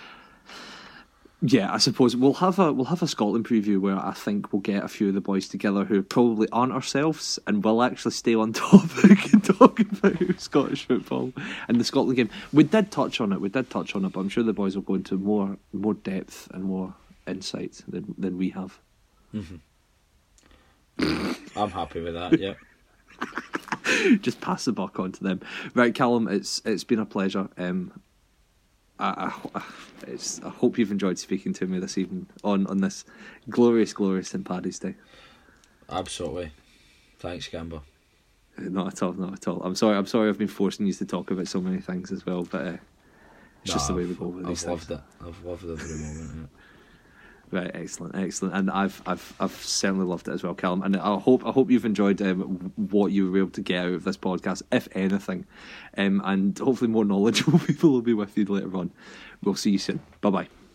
Yeah, I suppose we'll have a Scotland preview where I think we'll get a few of the boys together who probably aren't ourselves, and we'll actually stay on topic and talk about Scottish football and the Scotland game. We did touch on it, but I'm sure the boys will go into more depth and more insight than we have. I'm happy with that. Yeah. Just pass the buck on to them, right, Callum? It's been a pleasure. I hope you've enjoyed speaking to me this evening on this glorious St. Paddy's Day. Absolutely. Thanks, Gamba. Not at all. I'm sorry I've been forcing you to talk about so many things as well, but it's just the way we go with these things. I've loved it every moment. Right, excellent, and I've certainly loved it as well, Callum. And I hope you've enjoyed what you were able to get out of this podcast, if anything, and hopefully more knowledgeable people will be with you later on. We'll see you soon. Bye bye.